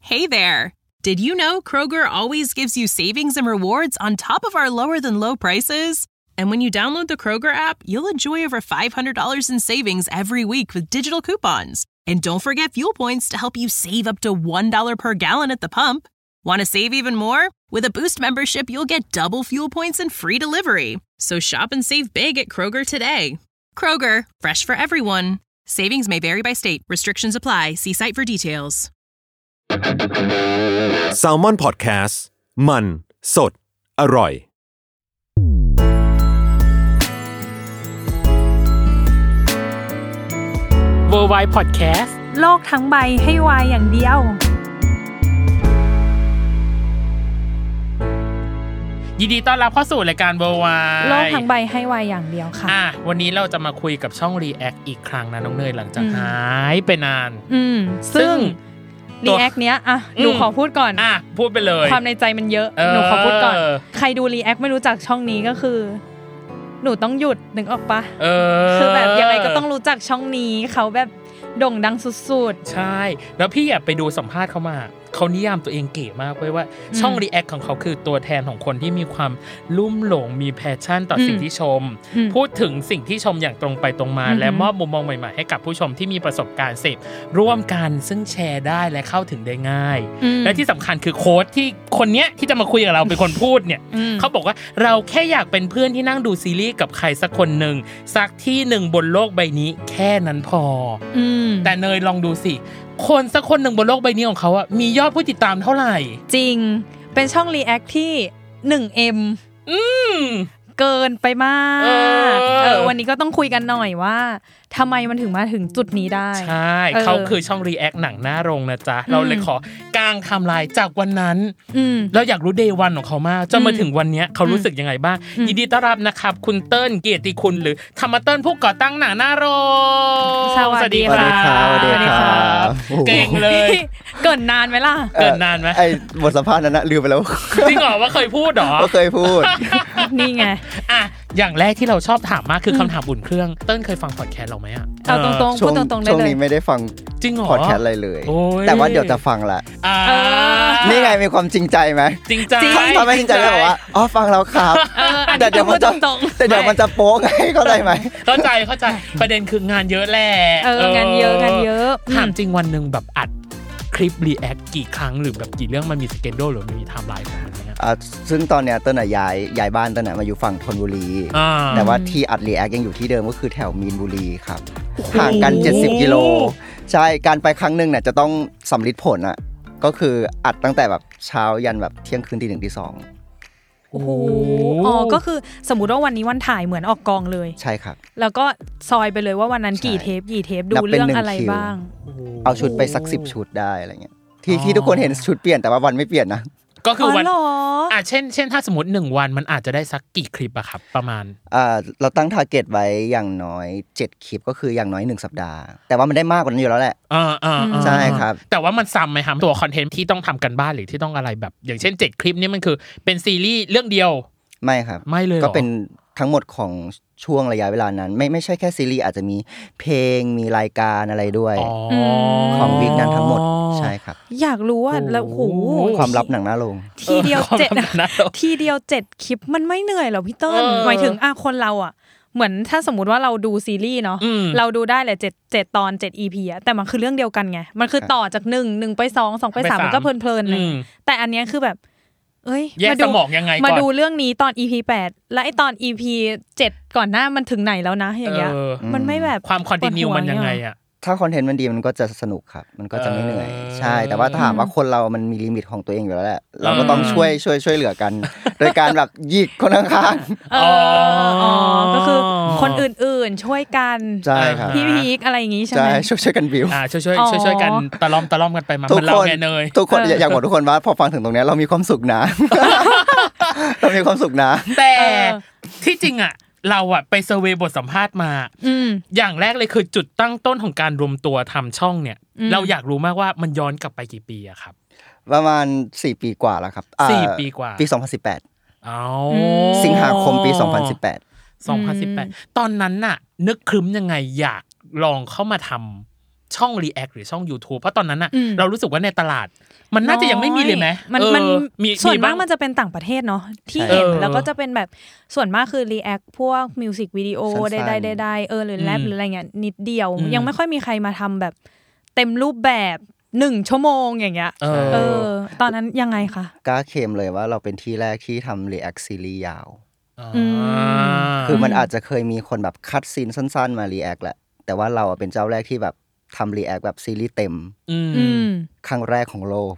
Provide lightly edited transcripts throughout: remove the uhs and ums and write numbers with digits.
Hey there! Did you know Kroger always gives you savings and rewards on top of our lower-than-low prices? And when you download the Kroger app, you'll enjoy over $500 in savings every week with digital coupons. And don't forget fuel points to help you save up to $1 per gallon at the pump. Want to save even more? With a Boost membership, you'll get double fuel points and free delivery. So shop and save big at Kroger today. Kroger, fresh for everyone. Savings may vary by state. Restrictions apply. See site for details. Salmon Podcast มันสดอร่อย Worldwide Podcast โลกทั้งใบให้วายอย่างเดียวยินดีต้อนรับเข้าสู่รายการ Worldwide โลกทั้งใบให้วายอย่างเดียวค่ะวันนี้เราจะมาคุยกับช่อง React อีกครั้งนะน้องเนยหลังจากหายไปนานซึ่ง React เนี้ยหนูขอพูดก่อนพูดไปเลยความในใจมันเยอะหนูขอพูดก่อนใครดู React ไม่รู้จักช่องนี้ก็คือหนูต้องหยุดนึกออกปะคือแบบยังไงก็ต้องรู้จักช่องนี้เขาแบบโด่งดังสุดๆใช่แล้วพี่ไปดูสัมภาษณ์เขามาเขานิยามตัวเองเก๋มากเว้ยว่าช่อง React ของเขาคือตัวแทนของคนที่มีความลุ่มหลงมีแพชชั่นต่อสิ่งที่ชมพูดถึงสิ่งที่ชมอย่างตรงไปตรงมาและมอบมุมมองใหม่ๆให้กับผู้ชมที่มีประสบการณ์เสพร่วมกันซึ่งแชร์ได้และเข้าถึงได้ง่ายและที่สำคัญคือโค้ชที่คนเนี้ยที่จะมาคุยกับเราเป็นคนพูดเนี่ยเขาบอกว่าเราแค่อยากเป็นเพื่อนที่นั่งดูซีรีส์กับใครสักคนนึงสักที่นึงบนโลกใบนี้แค่นั้นพอแต่เนยลองดูสิคนสักคนหนึ่งบนโลกใบนี้ของเขาอะมียอดผู้ติดตามเท่าไหร่จริงเป็นช่อง React ที่ 1M เกินไปมากวันนี้ก็ต้องคุยกันหน่อยว่าทำไมมันถึงมาถึงจุดนี้ได้ใช่เขาคือช่อง React หนังหน้าโรงนะจ๊ะเราเลยขอกางไทม์ไลน์จากวันนั้นเราอยากรู้ Day 1 ของเขามากจนมาถึงวันนี้เขารู้สึกยังไงบ้างยินดีต้อนรับนะครับคุณเติ้ลเกียรติคุณหรือธรรมเติ้ลผู้ก่อตั้งหนังหน้าโรงสวัสดีค่ะสวัสดีครับเก่งเลยเกินนานไหมล่ะเกินนานไหมไอ้บทสัมภาษณ์นั้นนะลืมไปแล้วจริงเหรอว่าเคยพูดหรอก็เคยพูดนี่ไงอย่างแรกที่เราชอบถามมากคือคำถามอุ่นเครื่องเติ้ลเคยฟังพอดแคสต์เราไหมเอาตรงๆพูดตรงๆได้เลยช่วงนี้ไม่ได้ฟังจริงเหรอพอดแคสต์อะไรเลยแต่ว่าเดี๋ยวจะฟังละนี่ไงมีความจริงใจไหมจริงใจถ้าไม่จริงใจแล้วบอกว่าอ๋อฟังแล้วครับแต่เดี๋ยวมันจะโป๊กไงเข้าใจไหมเข้าใจประเด็นคืองานเยอะแหละงานเยอะถามจริงวันนึงแบบอัดคลิป React กี่ครั้งหรือแบบกี่เรื่องมันมีสเกจดูลหรือมีไทม์ไลน์ของมันเนี่ยซึ่งตอนเนี้ยเติ้ลย้ายบ้านเติ้ลมาอยู่ฝั่งธนบุรีแต่ว่าที่อัด React ยังอยู่ที่เดิมก็คือแถวมีนบุรีครับห่างกัน70กิโลใช่การไปครั้งนึงเนี่ยจะต้องสำลิดผลก็คืออัดตั้งแต่แบบเช้ายันแบบเที่ยงคืนตี 1 ตี 2 โอ้โหก็คือสมมุติว่าวันนี้วันถ่ายเหมือนออกกองเลยใช่ครับแล้วก็ซอยไปเลยว่าวันนั้นกี่เทปดูเรื่องอะไรบ้างเอาชุดไปสัก10ชุดได้อะไรเงี้ยที่ทุกคนเห็นชุดเปลี่ยนแต่ว่าวันไม่เปลี่ยนนะก็คือวันเช่นถ้าสมมติ1วันมันอาจจะได้สักกี่คลิปอะครับประมาณเราตั้งทาร์เก็ตไว้อย่างน้อย7คลิปก็คืออย่างน้อย1สัปดาห์แต่ว่ามันได้มากกว่านั้นอยู่แล้วแหละใช่ครับแต่ว่ามันซ้ำมั้ยครับตัวคอนเทนต์ที่ต้องทำกันบ้านหรือที่ต้องอะไรแบบอย่างเช่น7คลิปนี่มันคือเป็นซีรีส์เรื่องเดียวไม่ครับไม่เลยก็เป็นทั้งหมดของช่วงระยะเวลานั้นไม่ใช่แค่ซีรีส์อาจจะมีเพลงมีรายการอะไรด้วยของวีคนั้นทั้งหมดใช่ครับอยากรู้ว่าแล้วโหความลับหนังหน้าโรงทีเดียว7คลิปมันไม่เหนื่อยหรอพี่เติ้ลหมายถึงคนเราเหมือนถ้าสมมุติว่าเราดูซีรีส์เนาะเราดูได้แหละ7ตอน7 EP แต่มันคือเรื่องเดียวกันไงมันคือต่อจาก1ไป2 2ไป3มันก็เพลินๆเลยแต่อันนี้คือแบบแยกสมองยังไงก่อนมาดูเรื่องนี้ตอน EP 8และไอ้ตอน EP 7ก่อนหน้ามันถึงไหนแล้วนะอย่างเงี้ยมันไม่แบบความคอนตินิวมันยังไงถ้าคอนเทนต์มันดีมันก็จะสนุกครับมันก็จะไม่เหนื่อยใช่แต่ว่าถามว่าคนเรามันมีลิมิตของตัวเองอยู่แล้วแหละเราก็ต้องช่วยเหลือกันโดยการแบบหยิกคนข้างๆก็คือคนอื่นๆช่วยกันใช่ครับพี่พีคอะไรอย่างงี้ใช่มั้ยช่วยกันบิวช่วยกันตะล่อมกันไปมาเหมือนเราแน่เนยทุกคนอยากบอกทุกคนว่าพอฟังถึงตรงนี้เรามีความสุขนะเรามีความสุขนะแต่ที่จริงเราไปเซอร์เวย์บทสัมภาษณ์มาอย่างแรกเลยคือจุดตั้งต้นของการรวมตัวทำช่องเนี่ยเราอยากรู้มากว่ามันย้อนกลับไปกี่ปีอะครับประมาณ4ปีกว่าแล้วครับ 4ปีกว่าปี2018สิงหาคมปี 2018ตอนนั้นน่ะนึกครึ้มยังไงอยากลองเข้ามาทำช่อง React หรือช่อง YouTube เพราะตอนนั้นน่ะเรารู้สึกว่าในตลาดมันน่าจะยังไม่มีเลยไหมมันส่วนมากมันจะเป็นต่างประเทศเนาะที่เห็นแล้วก็จะเป็นแบบส่วนมากคือรีแอคพวกมิวสิกวิดีโอได้หรือแรปหรืออะไรเงี้ยนิดเดียวยังไม่ค่อยมีใครมาทำแบบเต็มรูปแบบ1 ชั่วโมงอย่างเงี้ยตอนนั้นยังไงคะกล้าเคลมเลยว่าเราเป็นที่แรกที่ทำรีแอคซีรีส์ยาวคือมันอาจจะเคยมีคนแบบคัดซีนสั้นๆมารีแอคแหละแต่ว่าเราเป็นเจ้าแรกที่แบบทำรีแอคแบบซีรีส์เต็มครั้งแรกของโลก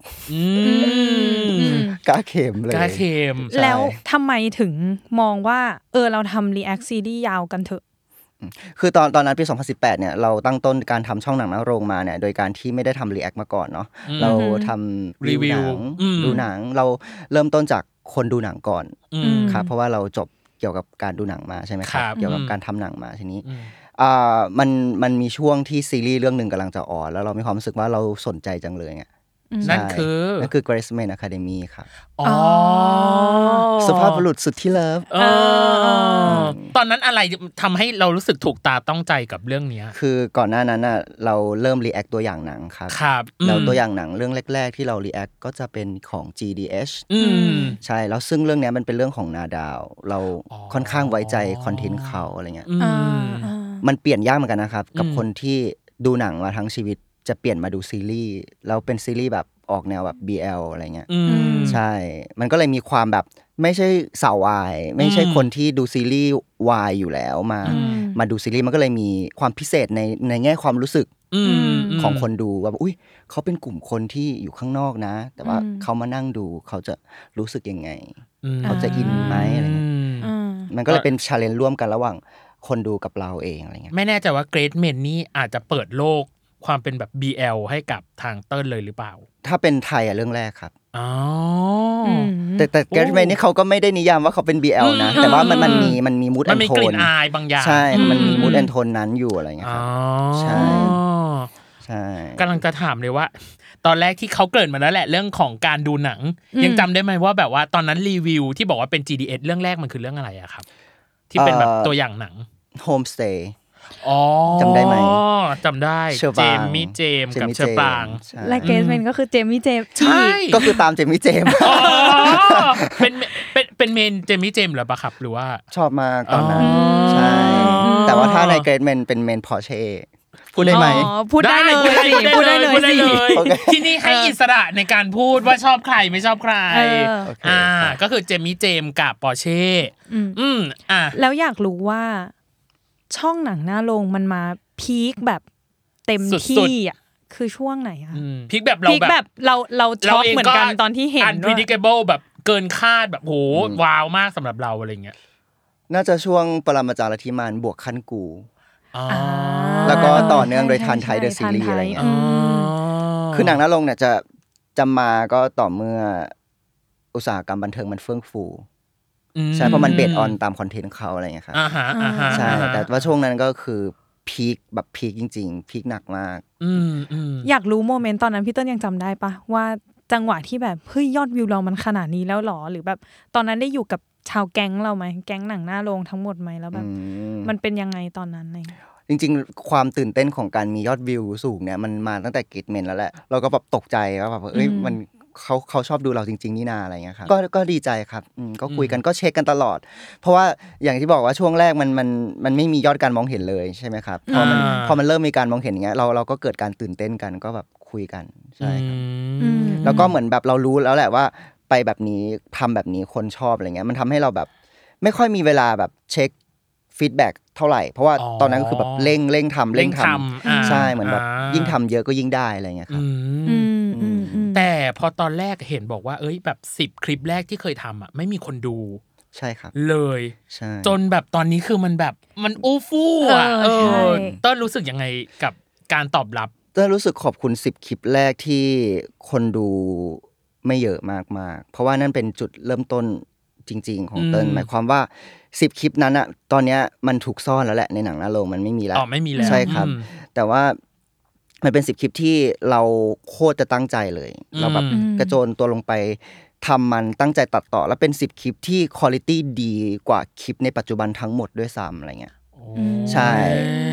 กล้าเคลมเลยกล้าเคลมแล้วทำไมถึงมองว่าเราทำรีแอคซีรีส์ยาวกันเถอะคือตอนนั้นปี2018เนี่ยเราตั้งต้นการทำช่องหนังหน้าโรงมาเนี่ยโดยการที่ไม่ได้ทำรีแอคมาก่อนเนาะเราทำรีวิวดูหนังเราเริ่มต้นจากคนดูหนังก่อนครับเพราะว่าเราจบเกี่ยวกับการดูหนังมาใช่ไหมครับเกี่ยวกับการทำหนังมาทีนี้มันมีช่วงที่ซีรีส์เรื่องนึงกำลังจะออนแล้วเรามีความรู้สึกว่าเราสนใจจังเลยไงนั่นคือ Graceman Academy ครับสุภาพบุรุษสุดที่เลิฟตอนนั้นอะไรทำให้เรารู้สึกถูกตาต้องใจกับเรื่องนี้คือก่อนหน้านั้นน่ะเราเริ่มรีแอคตัวอย่างหนังครับแล้วตัวอย่างหนังเรื่องแรกๆที่เรารีแอคก็จะเป็นของ GDH ใช่แล้วซึ่งเรื่องนี้มันเป็นเรื่องของนาดาวเราค่อนข้างไว้ใจคอนเทนต์เขาอะไรเงี้ยมันเปลี่ยนยากเหมือนกันนะครับกับคนที่ดูหนังมาทั้งชีวิตจะเปลี่ยนมาดูซีรีส์แล้วเป็นซีรีส์แบบออกแนวแบบ BL อะไรเงี้ยใช่มันก็เลยมีความแบบไม่ใช่สาววายไม่ใช่คนที่ดูซีรีส์วายอยู่แล้วมาดูซีรีส์มันก็เลยมีความพิเศษในแง่ความรู้สึกของคนดูว่าอุ๊ยเขาเป็นกลุ่มคนที่อยู่ข้างนอกนะแต่ว่าเขามานั่งดูเขาจะรู้สึกยังไงเขาจะอินไหมอะไรเงี้ยมันก็เลยเป็น challenge ร่วมกันระหว่างคนดูกับเราเองอะไรเงี้ยไม่แน่ใจว่า Graceman นี่อาจจะเปิดโลกความเป็นแบบ BL ให้กับทางเติ้ลเลยหรือเปล่าถ้าเป็นไทยเรื่องแรกครับแต่ Graceman นี่เขาก็ไม่ได้นิยามว่าเขาเป็น BL นะแต่ว่ามันมีมูดแอนโทนมันมีกลิ่นอายบางอย่างใช่มันมีมูดแอนโทนนั้นอยู่อะไรเงี้ยครับใช่กำลังจะถามเลยว่าตอนแรกที่เขาเกริ่นมาแล้วแหละเรื่องของการดูหนังยังจำได้ไหมว่าแบบว่าตอนนั้นรีวิวที่บอกว่าเป็น GDS เรื่องแรกมันคือเรื่องอะไรอะครับที่เป็นแบบตัวอย่างหนัง Homestay จำได้ไหมจำได้เจมี่เจมกับเชอปางและเกสเมนก็คือเจมี่เจมใช่ก็คือตามเจมี่เจมเป็นเมนเจมี่เจมเหรอปะครับหรือว่าชอบมากตอนนั้นใช่แต่ว่าถ้าในเกสเมนเป็นเมนพอร์เช่พูดได้ไหมพูดได้เลยพูดได้เลยที่นี่ให้อิสระในการพูดว่าชอบใครไม่ชอบใครก็คือเจมี่เจมกับปอร์เช่แล้วอยากรู้ว่าช่องหนังหน้าโรงมันมาพีคแบบเต็มที่อ่ะคือช่วงไหนอ่ะพีคแบบเราช็อกเหมือนกันตอนที่เห็น unpredictable แบบเกินคาดแบบโหว้าวมากสำหรับเราอะไรเงี้ยน่าจะช่วงปรมาจารย์ธิมานบวกขั้นกูแล้วก็ต่อเนื่องโดยทันไทยเดอะซีรีส์อะไรเงี้ยคือหนังหน้าโรงเนี่ยจะมาก็ต่อเมื่ออุตสาหกรรมบันเทิงมันเฟื่องฟูใช่เพราะมันเบสออนตามคอนเทนต์เขาอะไรเงี้ยครับใช่แต่ว่าช่วงนั้นก็คือพีคแบบพีคจริงๆพีคหนักมากอยากรู้โมเมนต์ตอนนั้นพี่ต้นยังจำได้ปะว่าจังหวะที่แบบเฮ้ยยอดวิวเรามันขนาดนี้แล้วหรอหรือแบบตอนนั้นได้อยู่กับชาวแก๊งเราไหมแก๊งหนังหน้าโรงทั้งหมดไหมแล้วแบบมันเป็นยังไงตอนนั้นเลยจริงๆความตื่นเต้นของการมียอดวิวสูงเนี่ยมันมาตั้งแต่Gracemanแล้วแหละเราก็แบบตกใจว่าแบบเอ้ยมันเขาชอบดูเราจริงๆนี่นาอะไรเงี้ยครับก็ดีใจครับก็คุยกันก็เช็คกันตลอดเพราะว่าอย่างที่บอกว่าช่วงแรกมันไม่มียอดการมองเห็นเลยใช่ไหมครับพอมันเริ่มมีการมองเห็นอย่างเงี้ยเราก็เกิดการตื่นเต้นกันก็แบบคุยกันใช่ครับแล้วก็เหมือนแบบเรารู้แล้วแหละว่าไปแบบนี้ทำแบบนี้คนชอบอะไรเงี้ยมันทำให้เราแบบไม่ค่อยมีเวลาแบบเช็คฟีดแบ็กเท่าไหร่เพราะว่าตอนนั้นก็คือแบบเร่งทำใช่เหมือนแบบยิ่งทำเยอะก็ยิ่งได้อะไรเงี้ยครับแต่พอตอนแรกเห็นบอกว่าเอ้ยแบบ10คลิปแรกที่เคยทำอ่ะไม่มีคนดูใช่ครับเลยจนแบบตอนนี้คือมันแบบมันอู้ฟู่อ่ะต้นรู้สึกยังไงกับการตอบรับต้นรู้สึกขอบคุณ10คลิปแรกที่คนดูไม่เยอะมากๆเพราะว่านั่นเป็นจุดเริ่มต้นจริงๆของเติ้ลหมายความว่า10คลิปนั้นอ่ะตอนนี้มันถูกซ่อนแล้วแหละในหนังหน้าโรงมันไม่มีแล้วไม่มีแล้วใช่ครับแต่ว่ามันเป็น10คลิปที่เราโคตรจะตั้งใจเลยเราแบบกระโจนตัวลงไปทำมันตั้งใจตัดต่อแล้วเป็น10คลิปที่ควอลิตี้ดีกว่าคลิปในปัจจุบันทั้งหมดด้วยซ้ำอะไรเงี้ยใช่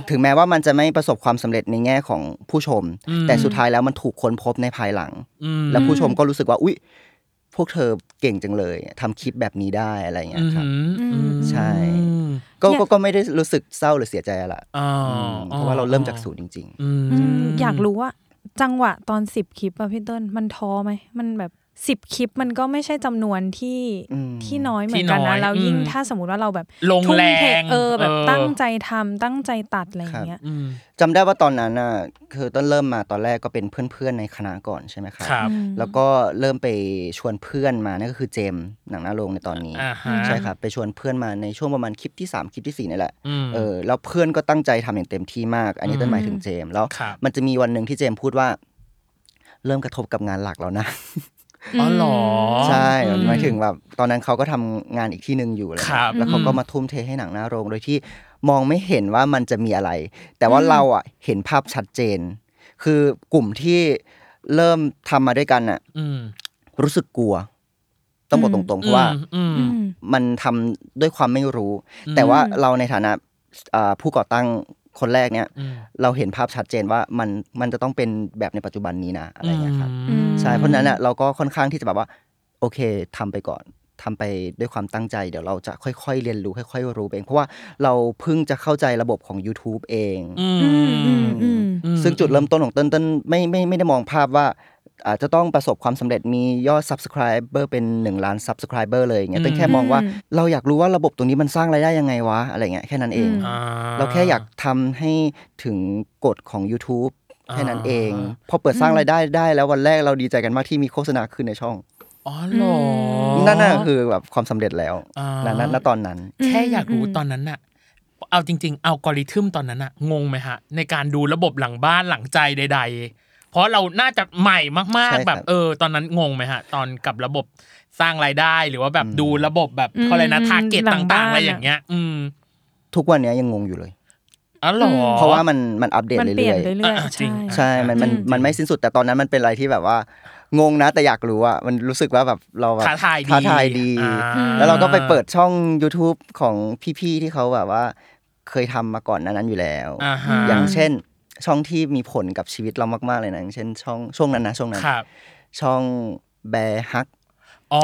ถึงแม้ว่ามันจะไม่ประสบความสำเร็จในแง่ของผู้ชมแต่สุดท้ายแล้วมันถูกค้นพบในภายหลังแล้วผู้ชมก็รู้สึกว่าอุ๊ยพวกเธอเก่งจังเลยทำคลิปแบบนี้ได้อะไรอย่างเงี้ยครับใช่ก็ไม่ได้รู้สึกเศร้าหรือเสียใจละเพราะว่าเราเริ่มจากศูนย์จริงๆอยากรู้ว่าจังหวะตอน10คลิปอะพี่เติ้ลมันท้อไหมมันแบบ10คลิปมันก็ไม่ใช่จำนวนที่น้อยเหมือนกันนะแล้วยิ่งถ้าสมมุติว่าเราแบบลงแรงแบบตั้งใจทำตั้งใจตัดอะไรอย่างเงี้ยจำได้ว่าตอนนั้นน่ะคือต้นเริ่มมาตอนแรกก็เป็นเพื่อนๆในคณะก่อนใช่ไหมครับแล้วก็เริ่มไปชวนเพื่อนมานั่นก็คือเจมหนังหน้าโรงในตอนนี้ใช่ครับไปชวนเพื่อนมาในช่วงประมาณคลิปที่3คลิปที่4นี่แหละแล้วเพื่อนก็ตั้งใจทำอย่างเต็มที่มากอันนี้ต้นหมายถึงเจมแล้วมันจะมีวันนึงที่เจมพูดว่าเริ่มกระทบกับงานหลักแล้วนะอ๋อเหรอใช่หมายถึงแบบตอนนั้นเขาก็ทำงานอีกที่นึงอยู่แล้วเขาก็มาทุ่มเทให้หนังหน้าโรงโดยที่มองไม่เห็นว่ามันจะมีอะไรแต่ว่าเราอ่ะเห็นภาพชัดเจนคือกลุ่มที่เริ่มทำมาด้วยกันอ่ะรู้สึกกลัวต้องบอกตรงๆเพราะว่ามันทำด้วยความไม่รู้แต่ว่าเราในฐานะผู้ก่อตั้งคนแรกเนี่ยเราเห็นภาพชัดเจนว่ามันจะต้องเป็นแบบในปัจจุบันนี้นะอะไรเงี้ยครับใช่เพราะนั้นน่ะเราก็ค่อนข้างที่จะแบบว่าโอเคทำไปก่อนทำไปด้วยความตั้งใจเดี๋ยวเราจะค่อยๆเรียนรู้ค่อยๆรู้เองเพราะว่าเราเพิ่งจะเข้าใจระบบของ YouTube เองซึ่งจุดเริ่มต้นของเติ้ลไม่ได้มองภาพว่าอาจจะต้องประสบความสำเร็จมียอด Subscriber เป็น1ล้าน Subscriber เลยอย่างเงี้ยแต่แค่มองว่าเราอยากรู้ว่าระบบตรงนี้มันสร้างรายได้ยังไงวะอะไรเงี้ยแค่นั้นเองเราแค่อยากทำให้ถึงกฎของ YouTube แค่นั้นเองพอเปิดสร้างรายได้ได้แล้ววันแรกเราดีใจกันมากที่มีโฆษณาขึ้นในช่องอ๋อเหรอนั่นน่ะคือแบบความสำเร็จแล้วณตอนนั้นแค่อยากรู้ตอนนั้นน่ะเอาจริงๆอัลกอริทึมตอนนั้นน่ะงงไหมฮะในการดูระบบหลังบ้านหลังใจใดๆเพราะเราน่าจะใหม่มากๆแบบตอนนั้นงงไหมฮะตอนกับระบบสร้างรายได้หรือว่าแบบดูระบบแบบอะไรนะทาร์เก็ตต่างๆอะไรอย่างเงี้ยทุกวันนี้ยังงงอยู่เลยอ๋อเหรอเพราะว่ามันอัปเดตเรื่อยๆจริงใช่มันไม่สิ้นสุดแต่ตอนนั้นมันเป็นอะไรที่แบบว่างงนะแต่อยากรู้อ่ะมันรู้สึกว่าแบบเราแบบท้าทายดีแล้วเราก็ไปเปิดช่อง YouTube ของพี่ๆที่เขาแบบว่าเคยทำมาก่อนนั้นอยู่แล้วอย่างเช่นช่องที่มีผลกับชีวิตเรามากๆเลยนะอย่างเช่นช่วงนั้นช่องแบร์ฮักอ๋อ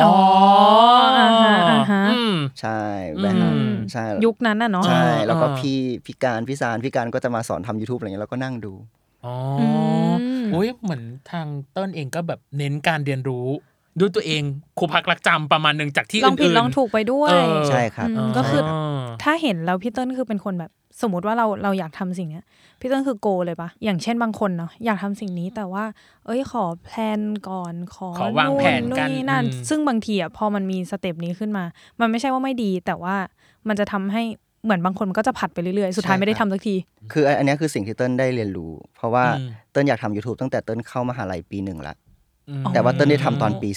ใช่แบร์ฮักใช่ยุคนั้นน่ะเนาะใช่แล้วก็พี่การก็จะมาสอนทำ YouTube อะไรเงี้ยแล้วก็นั่งดูอ๋อโอ้ยเหมือนทางเติ้ลเองก็แบบเน้นการเรียนรู้ด้วยตัวเองครูพักรักจำประมาณนึงจากที่อื่นลองผิดลองถูกไปด้วยใช่ครับก็คือถ้าเห็นแล้วพี่เติ้ลคือเป็นคนแบบสมมติว่าเราอยากทำสิ่งนี้พี่เติ้ลคือโกเลยปะอย่างเช่นบางคนเนาะอยากทำสิ่งนี้แต่ว่าขอแพลนก่อนขอวางแผนกันนั่นซึ่งบางทีพอมันมีสเต็ปนี้ขึ้นมามันไม่ใช่ว่าไม่ดีแต่ว่ามันจะทำให้เหมือนบางคนมันก็จะผัดไปเรื่อยๆสุดท้ายไม่ได้ทำสักทีคืออันนี้คือสิ่งที่เติ้ลได้เรียนรู้เพราะว่าเติ้ลอยากทำ YouTube ตั้งแต่เติ้ลเข้ามหาลัยปี1ละแต่ว่าเติ้ลได้ทำตอนปี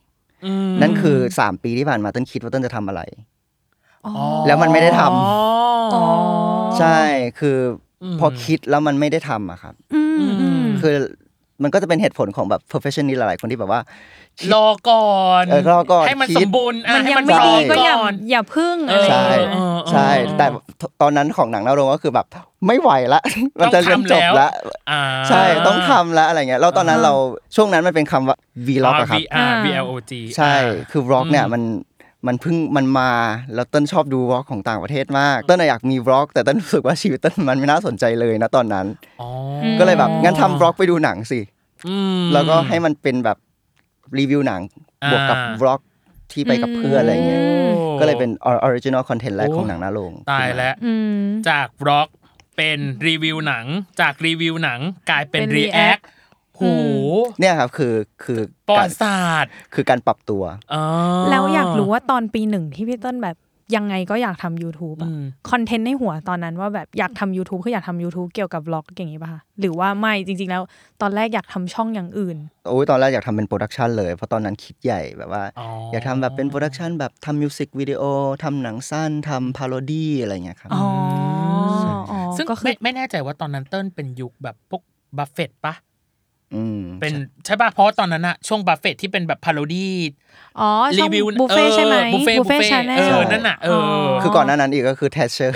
4นั่นคือ3ปีที่ผ่านมาเติ้ลคิดว่าเติ้ลจะทำอะไรแล้วมันไม่ได้ทำใช่คือพอคิดแล้วมันไม่ได้ทำอะครับคือมันก็จะเป็นเหตุผลของแบบ professional หลายๆคนที่แบบว่ารอก่อนให้มันสมบูรณ์มันยังไม่ดีก็อย่าพึ่งอะไรใช่แต่ตอนนั้นของหนังหน้าโรงก็คือแบบไม่ไหวละมันจะจบละใช่ต้องทำแล้วอะไรเงี้ยแล้วตอนนั้นเราช่วงนั้นมันเป็นคำว่า vlog อะครับ vlog ใช่คือ vlog เนี่ยมันเพิ่งมันมาแล้วเติ้ลชอบดูวล็อกของต่างประเทศมากเติ้ลอยากมีวล็อกแต่เติ้ลรู้สึกว่าชีวิตเติ้ลมันไม่น่าสนใจเลยนะตอนนั้นก็เลยแบบงั้นทำวล็อกไปดูหนังสิแล้วก็ให้มันเป็นแบบรีวิวหนังบวกกับวล็อกที่ไปกับเพื่อนอะไรเงี้ยก็เลยเป็นออริจินอลคอนเทนต์แรกของหนังหน้าโรงตายแล้วจากวล็อกเป็นรีวิวหนังจากรีวิวหนังกลายเป็นรีแอคโหเนี่ยครับคือประวัติศาสตร์คือการปรับตัวแล้วอยากรู้ว่าตอนปี1ที่พี่ต้นแบบยังไงก็อยากทำ YouTube อ่ะคอนเทนต์ในหัวตอนนั้นว่าแบบอยากทำ YouTube คืออยากทำ YouTube เกี่ยวกับ vlog อย่างงี้ป่ะคะหรือว่าไม่จริงๆแล้วตอนแรกอยากทำช่องอย่างอื่นโอ้ยตอนแรกอยากทำเป็นโปรดักชันเลยเพราะตอนนั้นคิดใหญ่แบบว่าอยากทำแบบเป็นโปรดักชันแบบทำมิวสิกวิดีโอทำหนังสั้นทำพาโรดี้อะไรเงี้ยครับซึ่งไม่แน่ใจว่าตอนนั้นเติ้ลเป็นยุคแบบพวกบัฟเฟตต์ปะเป็นใช่ป่ะเพราะตอนนั้นอะช่วงบัฟเฟตที่เป็นแบบพาโรดี้รีวิวบุฟเฟ่ใช่ไหมบุฟเฟ่นั่นน่ะคือก่อนหน้านั้นอีกก็คือแทชเชอร์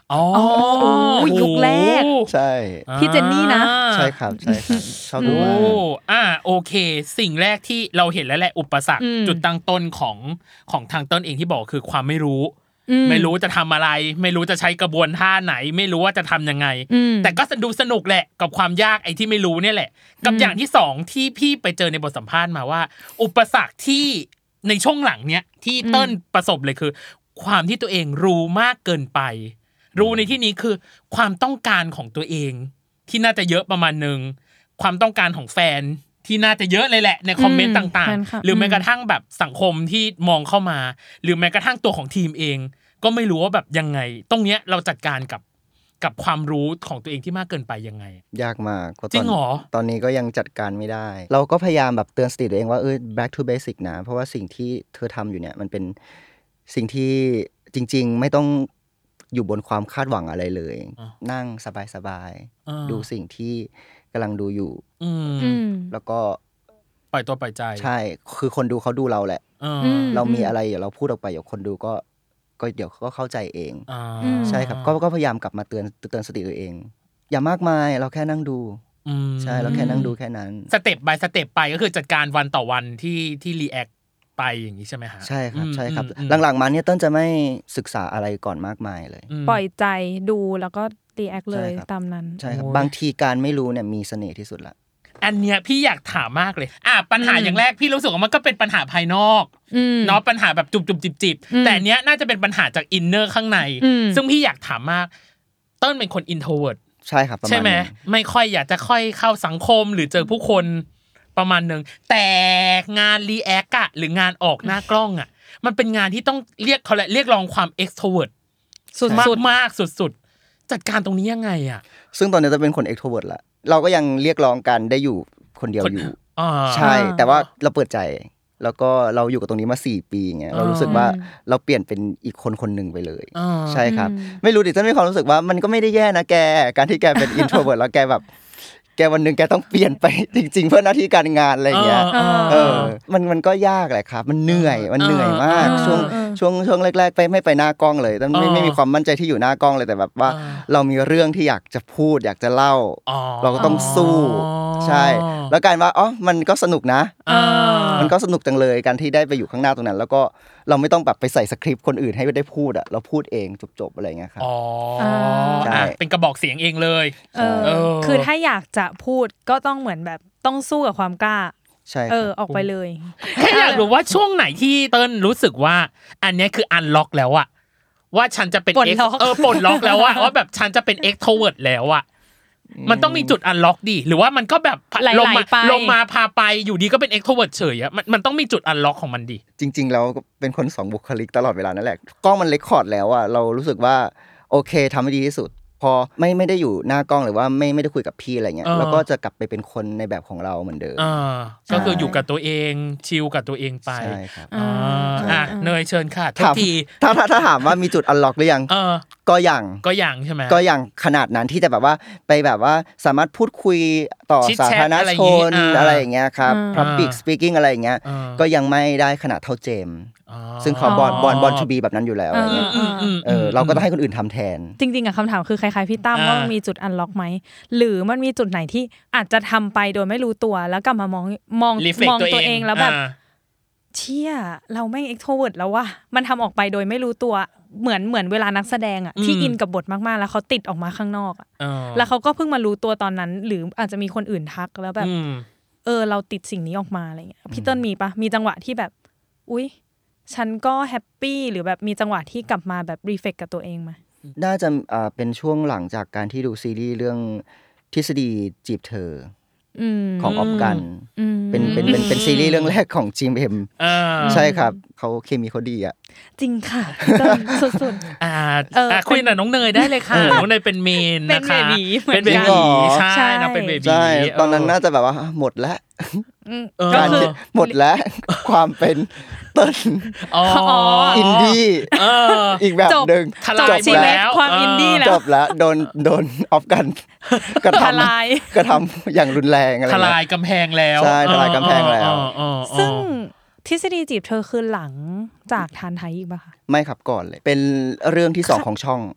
อ๋อยุคแรกใช่พี่เจนนี่นะใช่ครับชอบดูมากโอเคสิ่งแรกที่เราเห็นแล้วแหละอุปสรรคจุดตั้งต้นของทางต้นเองที่บอกคือความไม่รู้จะทำอะไรไม่รู้จะใช้กระบวนท่าไหนไม่รู้ว่าจะทำยังไงแต่ก็ดูสนุกแหละกับความยากไอ้ที่ไม่รู้เนี่ยแหละกับอย่างที่สองที่พี่ไปเจอในบทสัมภาษณ์มาว่าอุปสรรคที่ในช่วงหลังเนี้ยที่เติ้ลประสบเลยคือความที่ตัวเองรู้มากเกินไปรู้ในที่นี้คือความต้องการของตัวเองที่น่าจะเยอะประมาณนึงความต้องการของแฟนที่น่าจะเยอะเลยแหละในคอมเมนต์ต่างๆหรือแม้กระทั่งแบบสังคมที่มองเข้ามาหรือแม้กระทั่งตัวของทีมเองก็ไม่รู้ว่าแบบยังไงตรงเนี้ยเราจัดการกับความรู้ของตัวเองที่มากเกินไปยังไงยากมากจริงเหรอตอนนี้ก็ยังจัดการไม่ได้เราก็พยายามแบบเตือนสติตัวเองว่าback to basic นะเพราะว่าสิ่งที่เธอทำอยู่เนี่ยมันเป็นสิ่งที่จริงๆไม่ต้องอยู่บนความคาดหวังอะไรเลยนั่งสบายๆดูสิ่งที่กำลังดูอยู่แล้วก็ปล่อยตัวปล่อยใจใช่คือคนดูเขาดูเราแหละเรามีอะไรเดี๋ยวเราพูดออกไปเดี๋ยวคนดูก็เดี๋ยวก็เข้าใจเองใช่ครับก็พยายามกลับมาเตือนสติตัวเองอย่ามากมายเราแค่นั่งดูใช่เราแค่นั่งดูแค่นั้นสเต็ป by สเต็ปไปก็คือจัดการวันต่อวันที่รีแอคไปอย่างนี้ใช่ไหมฮะใช่ครับหลังๆมาเนี่ยเต้นจะไม่ศึกษาอะไรก่อนมากมายเลยปล่อยใจดูแล้วก็รีแอคเลยตามนั้นใช่ครับบางทีการไม่รู้เนี่ยมีเสน่ห์ที่สุดละอันเนี้ยพี่อยากถามมากเลยปัญหาอย่างแรกพี่รู้สึกว่ามันก็เป็นปัญหาภายนอกเนาะปัญหาแบบจุบๆจิบๆแต่เนี้ยน่าจะเป็นปัญหาจากอินเนอร์ข้างในซึ่งพี่อยากถามมากเติ้ลเป็นคนอินโทรเวิร์ตใช่ครับใช่ไหมไม่ค่อยอยากจะค่อยเข้าสังคมหรือเจอผู้คนประมาณนึงแต่งานรีแอคหรืองานออกหน้ากล้องมันเป็นงานที่ต้องเรียกร้องความเอ็กโทรเวิร์ตมากสุดจัดการตรงนี้ยังไงซึ่งตอนนี้จะเป็นคนเอ็กโทรเวิร์ตละเราก็ยังเรียกร้องกันได้อยู่คนเดียวอยู่ใช่แต่ว่าเราเปิดใจแล้วก็เราอยู่กับตรงนี้มา4ปีเงี้ยเรารู้สึกว่าเราเปลี่ยนเป็นอีกคนนึงไปเลยใช่ครับไม่รู้ดิฉันมีความรู้สึกว่ามันก็ไม่ได้แย่นะแกการที่แกเป็นอินโทรเวิร์ตแล้วแกแบบแกวันนึงแกต้องเปลี่ยนไปจริงๆเพื่อหน้าที่การงานอะไรเงี้ยมันก็ยากแหละครับมันเหนื่อยมากช่วงแรกๆไม่ไปหน้ากล้องเลยไม่มีความมั่นใจที่อยู่หน้ากล้องเลยแต่แบบว่าเรามีเรื่องที่อยากจะพูดอยากจะเล่าเราก็ต้องสู้ใช่แล้วกลายว่ามันก็สนุกนะมันก็สนุกจังเลยการที่ได้ไปอยู่ข้างหน้าตรงนั้นแล้วก็เราไม่ต้องแบบไปใส่สคริปต์คนอื่นให้ได้พูดเราพูดเองจบๆอะไรเงี้ยครับใช่เป็นกระบอกเสียงเองเลยคือถ้าอยากจะพูดก็ต้องเหมือนแบบต้องสู้กับความกล้าใช่ออกไปเลยแค่อยากรู้ว่าช่วงไหนที่เติ้ลรู้สึกว่าอันนี้คืออันล็อกแล้วว่าฉันจะเป็นปลดล็อกแล้วว่าแบบฉันจะเป็นเอ็กโทรเวิร์ตแล้วมันต้องมีจุดอันล็อกดิหรือว่ามันก็แบบลงมาพาไปอยู่ดีก็เป็นเอ็กโทรเวิร์ตเฉยมันต้องมีจุดอันล็อกของมันดิจริงๆแล้วเป็นคน2บุคลิกตลอดเวลานั่นแหละกล้องมันเรคคอร์ดแล้วเรารู้สึกว่าโอเคทำให้ดีที่สุดพอไม่ได้อยู่หน้ากล้องหรือว่าไม่ได้คุยกับพี่อะไรเงี้ยแล้วก็จะกลับไปเป็นคนในแบบของเราเหมือนเดิมก็คืออยู่กับตัวเองชิลกับตัวเองไปใช่ครับเนยเชิญค่ะทุกทีถ้าถามว่ามีจุดอันล็อกหรือยังก็ยังใช่ไหมก็ยังขนาดนั้นที่จะแบบว่าไปแบบว่าสามารถพูดคุยต่อสาธารณชนอะไรอย่างเงี้ยครับ public speaking อะไรอย่างเงี้ยก็ยังไม่ได้ขนาดเท่าเจมซึ่งเขาบอลทูบีแบบนั้นอยู่แล้วอะไรเงี้ยเราก็ต้องให้คนอื่นทำแทนจริงๆคำถามคือคล้ายๆพี่ตั้มว่ามันมีจุดอันล็อกไหมหรือมันมีจุดไหนที่อาจจะทำไปโดยไม่รู้ตัวแล้วกลับมามองตัวเองแล้วแบบเชี่ยเราไม่เอ็กโทรเวิร์ตแล้วว่ะมันทำออกไปโดยไม่รู้ตัวเหมือนเวลานักแสดงที่อินกับบทมากๆแล้วเขาติดออกมาข้างนอกแล้วเขาก็เพิ่งมารู้ตัวตอนนั้นหรืออาจจะมีคนอื่นทักแล้วแบบเราติดสิ่งนี้ออกมาอะไรเงี้ยพี่เติ้ลมีปะมีจังหวะที่แบบอุ๊ยฉันก็แฮปปี้หรือแบบมีจังหวะที่กลับมาแบบรีเฟล็กกับตัวเองมั้ยน่าจะเป็นช่วงหลังจากการที่ดูซีรีส์เรื่องทฤษฎีจีบเธอของออฟกันเป็นซีรีส์เรื่องแรกของจิมเอ็มใช่ครับเขาเคมีเขาดีจริงค่ะสุดๆคุยกับน้องเนยได้เลยค่ะน้องเนยเป็นเมนนะคะเป็นเบบีใช่นะเป็นเบบีใช่ตอนนั้นน่าจะแบบว่าหมดแล้วการหมดแล้วความเป็นเติ้ลอินดี้อีกแบบนึงจบแล้วความอินดี้แล้วจบแล้วโดนออฟกันกระทำอย่างรุนแรงอะไรทลายกำแพงแล้วใช่ทลายกำแพงแล้วซึ่งทฤษฎีจีบเธอคือหลังจากทานไทยอีกป่ะคะไม่ครับก่อนเลยเป็นเรื่องที่2ของช่อง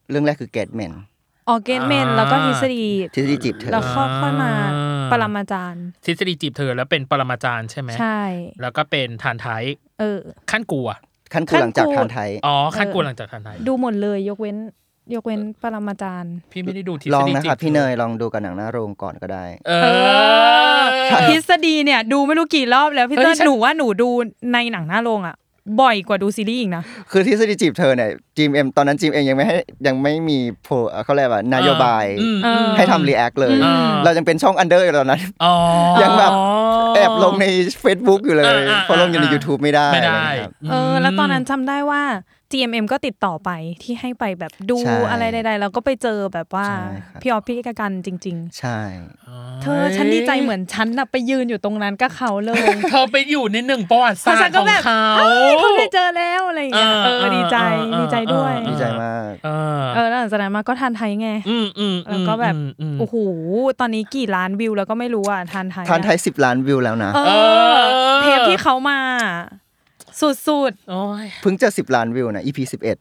เรื่องแรกคือ Get Men Get Men แล้วก็ทฤษฎีจีบเธอแล้วค่อยมาปรมาจารย์ทฤษฎีจีบเธอแล้วเป็นปรมาจารย์ใช่ไหมใช่แล้วก็เป็นทานไทยขั้นกูหลังจากทานไทยขั้นกูหลังจากทานไทยดูหมดเลยยกเว้นปรมาจารย์พี่ไม่ได้ดูทฤษฎีลองนะครับพี่เนยลองดูกับหนังหน้าโรงก่อนก็ได้ทฤษฎีเนี่ยดูไม่รู้กี่รอบแล้วพี่เติ้ลหนูว่าหนูดูในหนังหน้าโรงอ่ะบ่อยกว่าดูซีรีส์อีกนะคือทฤษฎีจีบเธอเนี่ยGMMตอนนั้นGMMยังไม่มีเขาเรียกว่านโยบายให้ทำรีแอคเลยเรายังเป็นช่องอันเดอร์อยู่ตอนนั้นยังแบบแอบลงใน Facebook อยู่เลยเพราะลงอยู่ใน YouTube ไม่ได้แล้วตอนนั้นจำได้ว่าGMM ก็ติดต่อไปที่ให้ไปแบบดูอะไรใดๆแล้วก็ไปเจอแบบว่าพี่ออฟพี่กันจริงๆใช่เธอฉันดีใจเหมือนฉันน่ะไปยืนอยู่ตรงนั้นกับเขาเลยเธอไปอยู่ในหนึ่งประวัติศาสตร์ของเขาได้เจอแล้วอะไรอย่างเงี้ยดีใจด้วยดีใจมากแล้วหลังจากนั้นมาก็ทานไทยไงแล้วก็แบบโอ้โหตอนนี้กี่ล้านวิวแล้วก็ไม่รู้อ่ะทานไทย10 ล้านวิวแล้วนะเทปที่เขามาสุดๆโอ้ยเพิ่งจะ10 ล้านวิวนะ EP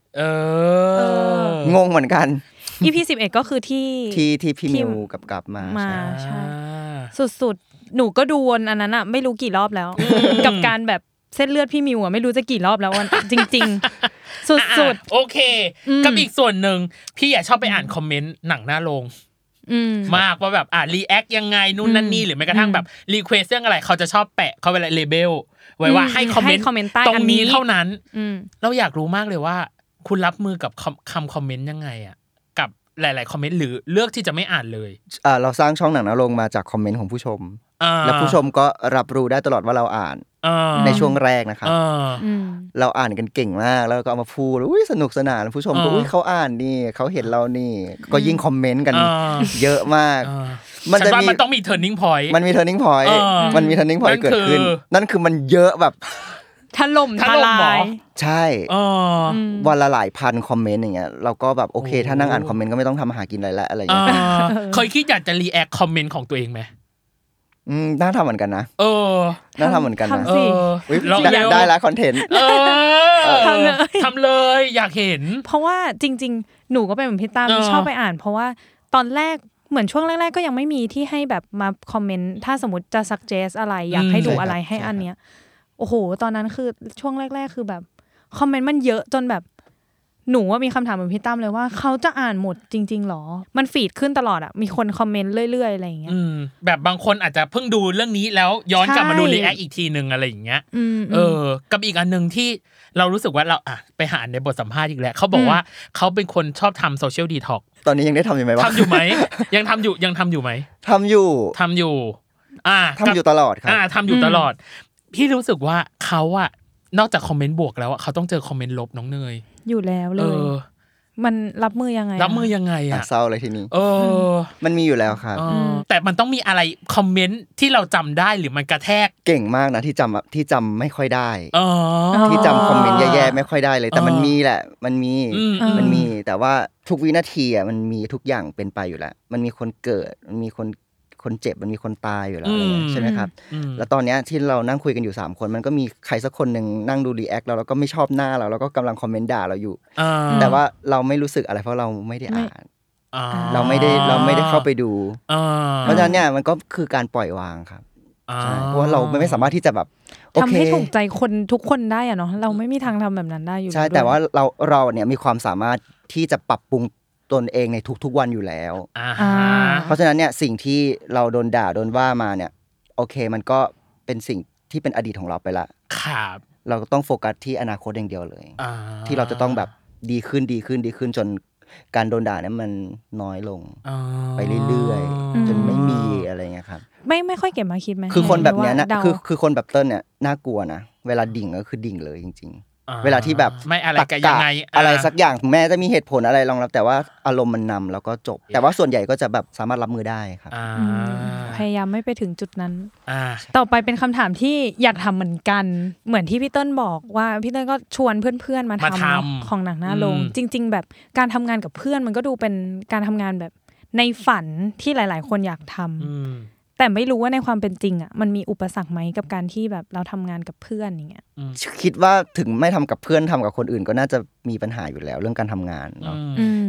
11งงเหมือนกัน EP 11ก็คือที่พี่มิวกลับมาใช่สุดๆหนูก็ดูวนอันนั้นอ่ะไม่รู้กี่รอบแล้วกับการแบบเส้นเลือดพี่มิวอ่ะไม่รู้จะกี่รอบแล้วจริงๆสุดๆโอเคกับอีกส่วนนึงพี่ชอบไปอ่านคอมเมนต์หนังหน้าโรงมากว่าแบบรีแอคยังไงนู่นนั่นนี่หรือแม้กระทั่งแบบรีเควสเรื่องอะไรเขาจะชอบแปะเขาเวลาเลเบลไว้ว่าให้คอมเมนต์ตรงนี้เท่านั้นเราอยากรู้มากเลยว่าคุณรับมือกับคำคอมเมนต์ยังไงอ่ะกับหลายๆคอมเมนต์หรือเลือกที่จะไม่อ่านเลยเราสร้างช่องหนังหน้าโรงมาจากคอมเมนต์ของผู้ชมและผู้ชมก็รับรู้ได้ตลอดว่าเราอ่านในช่วงแรกนะครับเราอ่านกันเก่งมากแล้วก็เอามาพูดสนุกสนานผู้ชมก็เขาอ่านนี่เขาเห็นเรานี่ก็ยิ่งคอมเมนต์กันเยอะมากมันต้องมี turning point มันมี turning point เกิดขึ้นนั่นคือมันเยอะแบบถล่มทลายใช่วันละหลายพันคอมเมนต์อย่างเงี้ยเราก็แบบโอเคถ้านั่งอ่านคอมเมนต์ก็ไม่ต้องทำอาหารกินอะไรอย่างเงี้ยเคยคิดอยากจะรีแอคคอมเมนต์ของตัวเองไหมน่าทำเหมือนกันนะน่าทำเหมือนกันนะได้แล้วคอนเทนต์ทำเลยอยากเห็นเพราะว่าจริงๆหนูก็เป็นเหมือนพี่ตามชอบไปอ่านเพราะว่าตอนแรกเหมือนช่วงแรกๆก็ยังไม่มีที่ให้แบบมาคอมเมนต์ถ้าสมมติจะ suggest อะไรอยากให้ดูอะไรให้อันเนี้ยโอ้โหตอนนั้นคือช่วงแรกๆคือแบบคอมเมนต์มันเยอะจนแบบหนูว่ามีคำถามเหมือนพี่ตั้มเลยว่าเขาจะอ่านหมดจริงๆหรอมันฟีดขึ้นตลอดอ่ะมีคนคอมเมนต์เรื่อยๆอะไรอย่างเงี้ยแบบบางคนอาจจะเพิ่งดูเรื่องนี้แล้วย้อนกลับมาดูรีแอคอีกทีนึงอะไรอย่างเงี้ยกับอีกอันนึงที่เรารู้สึกว่าเราไปหาในบทสัมภาษณ์อีกแล้วเขาบอกว่าเขาเป็นคนชอบทำโซเชียลดีท็อกตอนนี้ยังได้ทำอยู่ไหมวะทำอยู่ไหมยังทำอยู่ไหมทำอยู่ทำอยู่ตลอดครับทำอยู่ตลอดพี่รู้สึกว่าเขาอะนอกจากคอมเมนต์บวกแล้วเขาต้องเจอคอมเมนต์ลบน้องเนยอยู่แล้วเลยมันรับมือยังไงอ่ะเศร้าเลยทีนี้มันมีอยู่แล้วครับแต่มันต้องมีอะไรคอมเมนต์ที่เราจำได้หรือมันกระแทกเก่งมากนะที่จำไม่ค่อยได้ที่จำคอมเมนต์แย่ๆไม่ค่อยได้เลยแต่มันมีแหละมันมีแต่ว่าทุกวินาทีอ่ะมันมีทุกอย่างเป็นไปอยู่แล้วมันมีคนเกิดมันมีคนเจ็บมันมีคนตายอยู่แล้วใช่ไหมครับแล้วตอนนี้ที่เรานั่งคุยกันอยู่3คนมันก็มีใครสักคนนึงนั่งดูรีแอคแล้วก็ไม่ชอบหน้าเราแล้วก็กำลังคอมเมนต์ด่าเราอยู่แต่ว่าเราไม่รู้สึกอะไรเพราะเราไม่ได้อ่านเราไม่ได้เข้าไปดูเพราะฉะนั้นเนี่ยมันก็คือการปล่อยวางครับใช่เพราะว่าเราไม่สามารถที่จะแบบทำให้ถูกใจคนทุกคนได้อะเนาะเราไม่มีทางทำแบบนั้นได้อยู่ใช่แต่ว่าเราเนี่ยมีความสามารถที่จะปรับปรุงตนเองในทุกๆวันอยู่แล้วเพราะฉะนั้นเนี่ยสิ่งที่เราโดนด่าโดนว่ามาเนี่ยโอเคมันก็เป็นสิ่งที่เป็นอดีตของเราไปละครับเราก็ต้องโฟกัสที่อนาคตอย่างเดียวเลยที่เราจะต้องแบบดีขึ้นจนการโดนด่าเนี่ยมันน้อยลงไปเรื่อยๆจนไม่มีอะไรเงี้ยครับไม่ค่อยเก็บมาคิดไหมคือคนแบบเนี้ยนะคือคนแบบเติ้ลเนี่ยน่ากลัวนะเวลาดิ่งก็คือดิ่งเลยจริงเวลาที่แบบไม่อะไรกันยังไงอะไรสักอย่างแม้จะมีเหตุผลอะไรรองรับแต่ว่าอารมณ์มันนำแล้วก็จบแต่ว่าส่วนใหญ่ก็จะแบบสามารถรับมือได้ครับพยายามไม่ไปถึงจุดนั้นต่อไปเป็นคำถามที่อยากทำเหมือนกันเหมือนที่พี่เติ้ลบอกว่าพี่เติ้ลก็ชวนเพื่อนๆมาทำของหนังหน้าโรงจริงๆแบบการทำงานกับเพื่อนมันก็ดูเป็นการทำงานแบบในฝันที่หลายๆคนอยากทำแต่ไม่รู้ว่าในความเป็นจริงอ่ะมันมีอุปสรรคไหมกับการที่แบบเราทำงานกับเพื่อนอย่างเงี้ยคิดว่าถึงไม่ทำกับเพื่อนทำกับคนอื่นก็น่าจะมีปัญหาอยู่แล้วเรื่องการทำงานเนาะ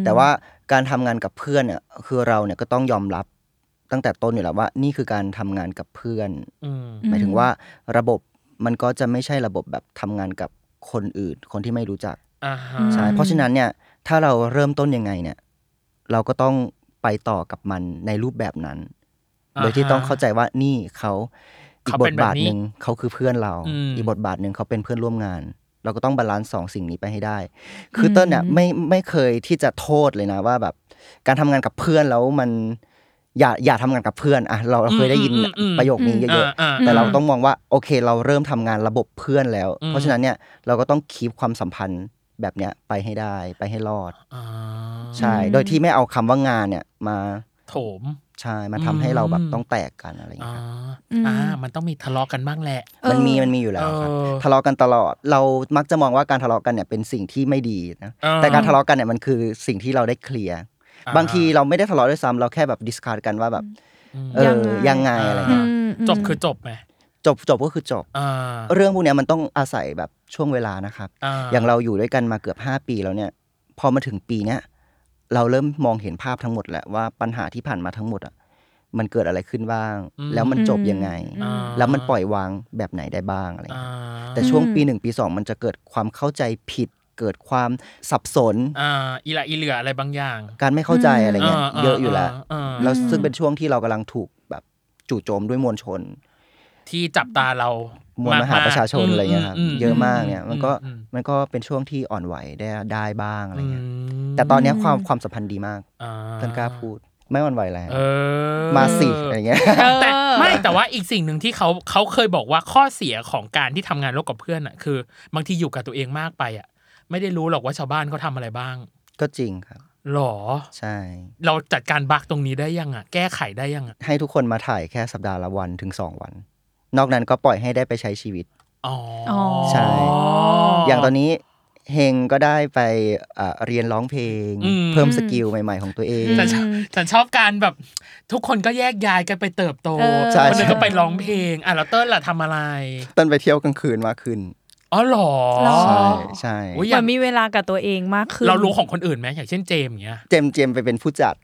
แต่ว่าการทำงานกับเพื่อนเนี่ยคือเราเนี่ยก็ต้องยอมรับตั้งแต่ต้นอยู่แล้วว่านี่คือการทำงานกับเพื่อนหมายถึงว่าระบบมันก็จะไม่ใช่ระบบแบบทำงานกับคนอื่นคนที่ไม่รู้จักใช่เพราะฉะนั้นเนี่ยถ้าเราเริ่มต้นยังไงเนี่ยเราก็ต้องไปต่อกับมันในรูปแบบนั้นโดยที่ต้องเข้าใจว่านี่เขาอีกบทบาทนึงเขาคือเพื่อนเราอีกบทบาทนึงเขาเป็นเพื่อนร่วมงานเราก็ต้องบาลานซ์สองสิ่งนี้ไปให้ได้คือเติ้ลเนี่ยไม่เคยที่จะโทษเลยนะว่าแบบการทำงานกับเพื่อนแล้วมันอย่าทำงานกับเพื่อนอ่ะเราเคยได้ยินประโยคนี้เยอะๆแต่เราต้องมองว่าโอเคเราเริ่มทำงานระบบเพื่อนแล้วเพราะฉะนั้นเนี่ยเราก็ต้องคีปความสัมพันธ์แบบเนี้ยไปให้ได้ไปให้รอดใช่โดยที่ไม่เอาคำว่างานเนี่ยมาโถมใช่มาทำให้เราแบบต้องแตกกันอะไรอย่างเงี้ยมันต้องมีทะเลาะกันบ้างแหละมันมีอยู่แล้วครับทะเลาะกันตลอดเรามักจะมองว่าการทะเลาะกันเนี่ยเป็นสิ่งที่ไม่ดีนะแต่การทะเลาะกันเนี่ยมันคือสิ่งที่เราได้เคลียร์บางทีเราไม่ได้ทะเลาะด้วยซ้ำเราแค่แบบดิสคัสกันว่าแบบยังไงอะไรเงี้ยจบคือจบไหมจบก็คือจบเรื่องพวกนี้มันต้องอาศัยแบบช่วงเวลานะครับอย่างเราอยู่ด้วยกันมาเกือบ5 ปีแล้วเนี่ยพอมาถึงปีเนี้ยเราเริ่มมองเห็นภาพทั้งหมดแหละว่าปัญหาที่ผ่านมาทั้งหมดอ่ะมันเกิดอะไรขึ้นบ้างแล้วมันจบยังไงแล้วมันปล่อยวางแบบไหนได้บ้างอะไรแต่ช่วงปี1ปี2มันจะเกิดความเข้าใจผิดเกิดความสับสนอีละอีเหลืออะไรบางอย่างการไม่เข้าใจอะไรเงี้ยเยอะอยู่แล้วแล้วซึ่งเป็นช่วงที่เรากำลังถูกแบบจู่โจมด้วยมวลชนที่จับตาเรามวลมหาประชาชนอะไรเงี้ยครับเยอะมากเนี่ยมันก็เป็นช่วงที่อ่อนไหวได้บ้างอะไรเงี้ยแต่ตอนนี้ความสัมพันธ์ดีมากท่านกล้าพูดไม่อ่อนไหวแล้วมาสิอะไรเงี้ยแต่ว่าอีกสิ่งหนึ่งที่เขาเคยบอกว่าข้อเสียของการที่ทำงานร่วมกับเพื่อนอ่ะคือบางทีอยู่กับตัวเองมากไปอ่ะไม่ได้รู้หรอกว่าชาวบ้านเขาทำอะไรบ้างก็จริงครับหรอใช่เราจัดการบั๊กตรงนี้ได้ยังอ่ะแก้ไขได้ยังอ่ะให้ทุกคนมาถ่ายแค่สัปดาห์ละวันถึง2 วันนอกนั้นก็ปล่อยให้ได้ไปใช้ชีวิตใช่อย่างตอนนี้เฮงก็ได้ไปเรียนร้องเพลงเพิ่มสกิลใหม่ๆของตัวเองฉันชอบการแบบทุกคนก็แยกย้ายกันไปเติบโตคนนึงก็ไปร้องเพลงแล้วเติ้ลล่ะทำอะไรเติ้ลไปเที่ยวกลางคืนมากขึ้นอ๋อหรอใช่มันมีเวลากับตัวเองมากขึ้นเรารู้ของคนอื่นไหมอย่างเช่นเจมอย่างเงี้ยเจมไปเป็นผู้จัด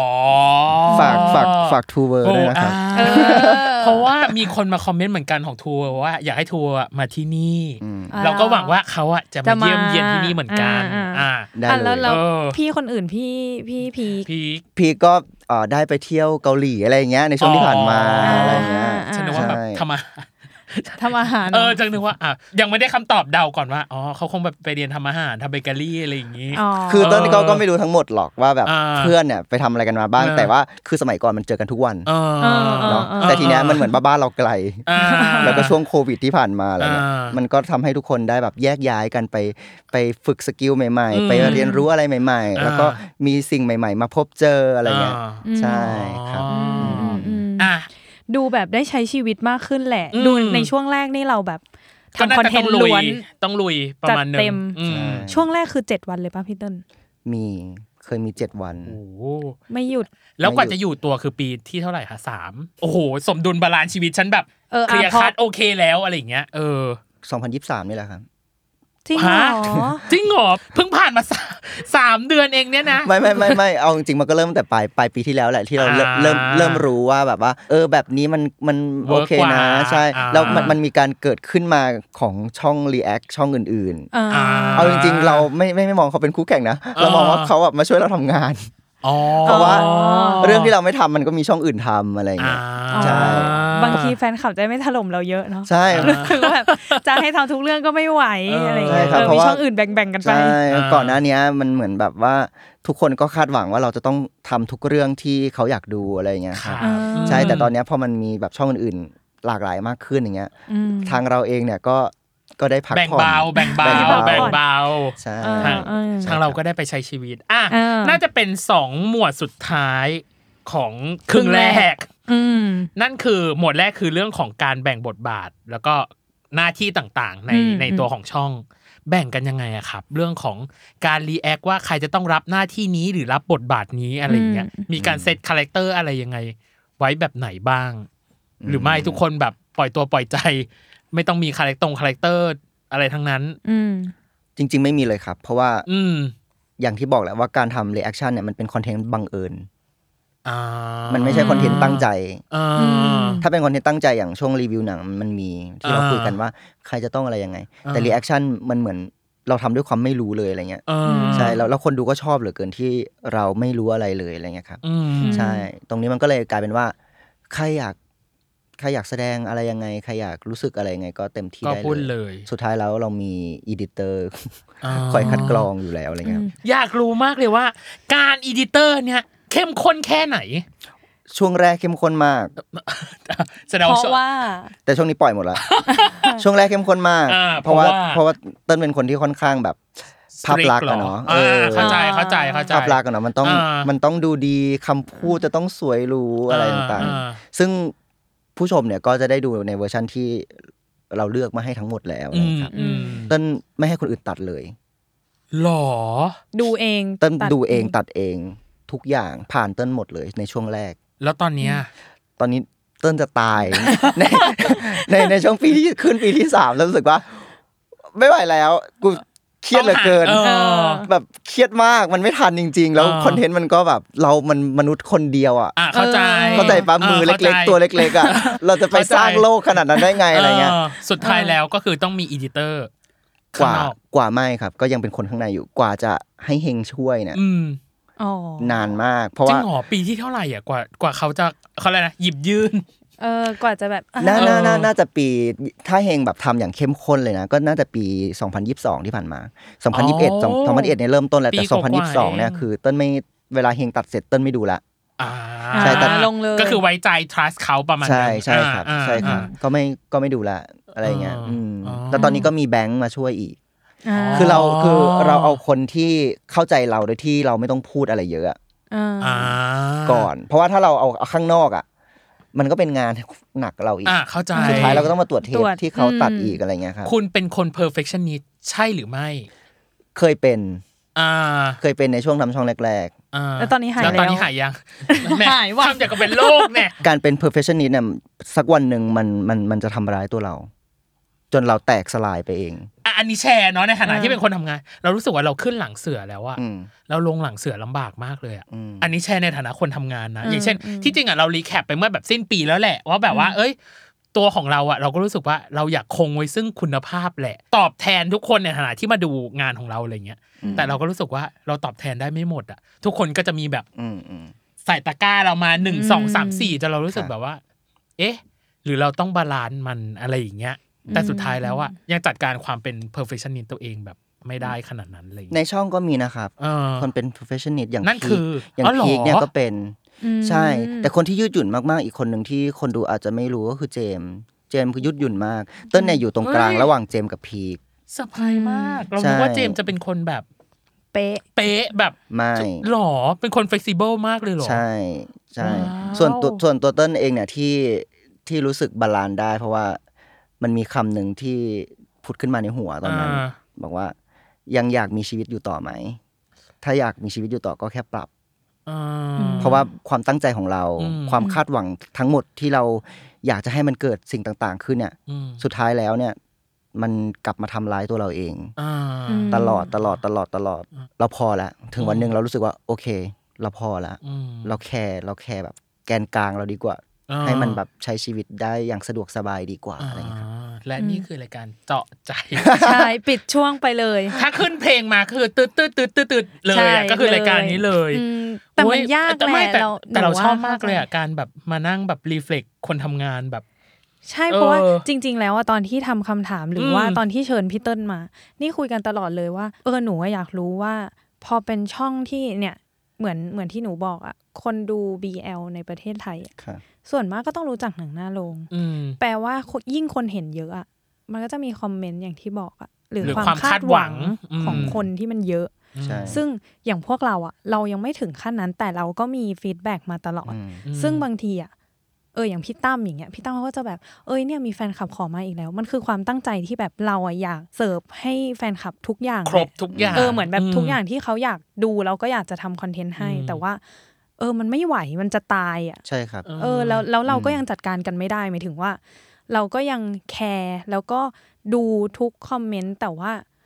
ฝากทัวร์ด้วยนะครับเพราะว่ามีคนมาคอมเมนต์เหมือนกันของทัวร์ว่าอยากให้ทัวร์มาที่นี่เราก็หวังว่าเขาจะมาเยี่ยมเยียนที่นี่เหมือนกันได้เลยแล้วพี่คนอื่นพี่ก็ได้ไปเที่ยวเกาหลีอะไรเงี้ยในช่วงที่ผ่านมาอะไรเงี้ยฉันนึกว่าแบบทำอาหารจังนึกว่ายังไม่ได้คำตอบเดาก่อนว่าเขาคงแบบไปเรียนทำอาหารทำเบเกอรี่อะไรอย่างงี้คือตอนนี้ก็ไม่รู้ทั้งหมดหรอกว่าแบบเพื่อนเนี่ยไปทำอะไรกันมาบ้างแต่ว่าคือสมัยก่อนมันเจอกันทุกวันเนาะแต่ทีเนี้ยมันเหมือนบ้านเราไกลแล้วก็ช่วงโควิดที่ผ่านมาอะไรเงี้ยมันก็ทำให้ทุกคนได้แบบแยกย้ายกันไปฝึกสกิลใหม่ๆไปเรียนรู้อะไรใหม่ๆแล้วก็มีสิ่งใหม่ๆมาพบเจออะไรเงี้ยใช่ครับดูแบบได้ใช้ชีวิตมากขึ้นแหละดูในช่วงแรกนี่เราแบบทำคอนเทนต์ล้วนต้องลุยประมาณนึงช่วงแรกคือ7 วันเลยป่ะพี่เติ้ลเคยมี7 วันไม่หยุดแล้วกว่าจะอยู่ตัวคือปีที่เท่าไหร่คะ3โอ้โหสมดุลบาลานซ์ชีวิตฉันแบบเคลียร์คัทโอเคแล้วอะไรอย่างเงี้ย 2023นี่แหละครับจริงเหรอเพิ่งผ่านมา3 เดือนเองเนี่ยนะไม่เอาจริงๆมันก็เริ่มแต่ปลายปีที่แล้วแหละที่เราเริ่มรู้ว่าแบบว่าแบบนี้มันโอเคนะใช่แล้วมันมีการเกิดขึ้นมาของช่อง React ช่องอื่นๆเอาจริงๆเราไม่มองเขาเป็นคู่แข่งนะเรามองว่าเขาแบบมาช่วยเราทำงานเพราะว่าเรื่องที่เราไม่ทำมันก็มีช่องอื่นทำอะไรอย่างเงี้ยใช่บางทีแฟนคลับจะไม่ถล่มเราเยอะเนาะใช่คือแบบจะให้ทำทุกเรื่องก็ไม่ไหวอะไรอย่างเงี้ยมีช่องอื่นแบ่งๆกันไปใช่ก่อนหน้านี้มันเหมือนแบบว่าทุกคนก็คาดหวังว่าเราจะต้องทำทุกเรื่องที่เขาอยากดูอะไรอย่างเงี้ยครับใช่แต่ตอนนี้พอมันมีแบบช่องอื่นๆหลากหลายมากขึ้นอย่างเงี้ยทางเราเองเนี่ยก็ได้พักผ่อนแบ่งเบาใช่ทางเราก็ได้ไปใช้ชีวิตน่าจะเป็น2หมวดสุดท้ายของครึ่งแรกนั่นคือหมวดแรกคือเรื่องของการแบ่งบทบาทแล้วก็หน้าที่ต่างๆในตัวของช่องแบ่งกันยังไงอะครับเรื่องของการรีแอคว่าใครจะต้องรับหน้าที่นี้หรือรับบทบาทนี้อะไรอย่างเงี้ยมีการเซตคาแรคเตอร์อะไรยังไงไว้แบบไหนบ้างหรือไม่ทุกคนแบบปล่อยตัวปล่อยใจไม่ต้องมีคาแรคเตอร์อะไรทั้งนั้นจริงๆไม่มีเลยครับเพราะว่าอย่างที่บอกแหละว่าการทำ reaction เนี่ยมันเป็นคอนเทนต์บังเอิญมันไม่ใช่คอนเทนต์ตั้งใจถ้าเป็นคอนเทนต์ตั้งใจอย่างช่วงรีวิวหนังมันมีที่เราคุยกันว่าใครจะต้องอะไรยังไงแต่ reaction มันเหมือนเราทำด้วยความไม่รู้เลยอะไรเงี้ยใช่แล้วคนดูก็ชอบเหลือเกินที่เราไม่รู้อะไรเลยอะไรเงี้ยครับใช่ตรงนี้มันก็เลยกลายเป็นว่าใครอยากแสดงอะไรยังไงใครอยากรู้สึกอะไรยังไงก็เต็มที่ได้เลยสุดท้ายแล้วเรามีอีดิเตอร์คอยคัดกรองอยู่แล้วอะไรเงี้ยอยากรู้มากเลยว่าการอีดิเตอร์เนี่ยเข้มข้นแค่ไหนช่วงแรกเข้มข้นมากเพราะว่าแต่ช่วงนี้ปล่อยหมดแล้วช่วงแรกเข้มข้นมากเพราะว่าเติ้ลเป็นคนที่ค่อนข้างแบบภาพลักษณ์อะเนาะเข้าใจภาพลักษณ์อะเนาะมันต้องดูดีคำพูดจะต้องสวยหรูอะไรต่างๆซึ่งผู้ชมเนี่ยก็จะได้ดูในเวอร์ชันที่เราเลือกมาให้ทั้งหมดแล้วนะครับเติ้ลไม่ให้คนอื่นตัดเลยหรอดูเองเติ้ลดูเองตัดเองทุกอย่างผ่านเติ้ลหมดเลยในช่วงแรกแล้วตอนนี้เติ้ลจะตายในช่วงปีที่ขึ้นปีที่3แล้วรู้สึกว่าไม่ไหวแล้วกูเครียดเหลือเกินแบบเครียดมากมันไม่ทันจริงๆแล้วคอนเทนต์มันก็แบบมันมนุษย์คนเดียวอ่ะเข้าใจปะมือเล็กๆตัวเล็กๆอ่ะเราจะไปสร้างโลกขนาดนั้นได้ไงอะไรเงี้ยสุดท้ายแล้วก็คือต้องมีอีดิเตอร์กว่าไม่ครับก็ยังเป็นคนข้างในอยู่กว่าจะให้เฮงช่วยเนี่ยนานมากเพราะว่าจริงเหรอปีที่เท่าไหร่อ่ะกว่าเขาจะเขาอะไรนะหยิบยื่นกว่าจะแบบน่าจะปีถ้าเฮงแบบทำอย่างเข้มข้นเลยนะก็น่าจะปี2022ที่ผ่านมา2021เนี่ยเริ่มต้นแล้วแต่2022เนี่ยคือเติ้ลไม่เวลาเฮงตัดเสร็จเติ้ลไม่ดูละใช่ตัดลงเลยก็คือไว้ใจ trust เขาประมาณนั้นใช่ครับใช่ครับก็ไม่ดูละอะไรเงี้ยแต่ตอนนี้ก็มีแบงค์มาช่วยอีกคือเราเอาคนที่เข้าใจเราโดยที่เราไม่ต้องพูดอะไรเยอะก่อนเพราะว่าถ้าเราเอาข้างนอกอ่ะมันก็เป็นงานหนักเราอีกเข้าใจสุดท้ายเราก็ต้องมาตรวจเทปที่เขาตัดอีกอะไรเงี้ยครับคุณเป็นคน perfectionist ใช่หรือไม่เคยเป็นในช่วงทำช่องแรกๆแล้วตอนนี้หายยังหายว่าทำอย่างกับเป็นโรคเนี่ยการเป็น perfectionist เนี่ยสักวันนึงมันจะทำร้ายตัวเราจนเราแตกสลายไปเองอันนี้แชร์เนาะในฐานะที่เป็นคนทำงานเรารู้สึกว่าเราขึ้นหลังเสือแล้วอะเราลงหลังเสือลำบากมากเลยอะอันนี้แชร์ในฐานะคนทำงานนะอย่างเช่นที่จริงอะเรารีแคปไปเมื่อแบบสิ้นปีแล้วแหละว่าแบบว่าตัวของเราอะเราก็รู้สึกว่าเราอยากคงไว้ซึ่งคุณภาพแหละตอบแทนทุกคนในฐานะที่มาดูงานของเราอะไรเงี้ยแต่เราก็รู้สึกว่าเราตอบแทนได้ไม่หมดอะทุกคนก็จะมีแบบใส่ตะกร้าเรามา1 2 3 4จนเรารู้สึกแบบว่าเอ๊ะหรือเราต้องบาลานซ์มันอะไรอย่างเงี้ยแต่สุดท้ายแล้วอะยังจัดการความเป็น perfectionist ตัวเองแบบไม่ได้ขนาดนั้นเลยในช่องก็มีนะครับคนเป็น perfectionist อย่างนั่นคืออย่างพีคเนี่ยก็เป็นใช่แต่คนที่ยืดหยุ่นมากๆอีกคนนึงที่คนดูอาจจะไม่รู้ก็คือเจมคือยืดหยุ่นมากเติ้ลเนี่ยอยู่ตรงกลางระหว่างเจมกับพีคเซอร์ไพรส์มากเราคิดว่าเจมจะเป็นคนแบบเป๊ะแบบไม่หรอเป็นคน flexible มากเลยหรอใช่ส่วนตัวเติ้ลเองเนี่ยที่รู้สึกบาลานซ์ได้เพราะว่ามันมีคำหนึ่งที่พุดขึ้นมาในหัวตอนนั้นบอกว่ายังอยากมีชีวิตอยู่ต่อไหมถ้าอยากมีชีวิตอยู่ต่อก็แค่ปรับเพราะว่าความตั้งใจของเราความคาดหวังทั้งหมดที่เราอยากจะให้มันเกิดสิ่งต่างๆขึ้นเนี่ยสุดท้ายแล้วเนี่ยมันกลับมาทำร้ายตัวเราเองตลอดเราพอแล้วถึงวันนึงเรารู้สึกว่าโอเคเราพอแล้วเราแคร์แบบแกนกลางเราดีกว่าให้มันแบบใช้ชีวิตได้อย่างสะดวกสบายดีกว่าอะไรอย่างเงี้ยและนี่คือรายการเจาะใจใช่ปิดช่วงไปเลยถ้าขึ้นเพลงมาคือตืดเลยก็คือรายการนี้เลยแต่มันยากแหละแต่เราชอบมากเลยอ่ะการแบบมานั่งแบบรีเฟล็กคนทำงานแบบใช่เพราะว่าจริงๆแล้วตอนที่ทำคำถามหรือว่าตอนที่เชิญพี่เติ้ลมานี่คุยกันตลอดเลยว่าหนูอยากรู้ว่าพอเป็นช่องที่เนี่ยเหมือนที่หนูบอกอ่ะคนดู BL ในประเทศไทยส่วนมากก็ต้องรู้จักหนังหน้าโรงแปลว่ายิ่งคนเห็นเยอะอ่ะมันก็จะมีคอมเมนต์อย่างที่บอกอ่ะหรือความคาดหวังของคนที่มันเยอะซึ่งอย่างพวกเราอ่ะเรายังไม่ถึงขั้นนั้นแต่เราก็มีฟีดแบ็กมาตลอดซึ่งบางทีอ่ะอย่างพี่ตั้มอย่างเงี้ยพี่ตั้มเขาก็จะแบบเนี่ยมีแฟนคลับขอมาอีกแล้วมันคือความตั้งใจที่แบบเราอ่ะอยากเสิร์ฟให้แฟนคลับทุกอย่างครบทุกอย่างเหมือนแบบทุกอย่างที่เขาอยากดูเราก็อยากจะทำคอนเทนต์ให้แต่ว่ามันไม่ไหวมันจะตายอ่ะใช่ครับแล้วเราก็ยังจัดการกันไม่ได้หมายถึงว่าเราก็ยังแคร์แล้วก็ดูทุกคอมเมนต์แต่ว่า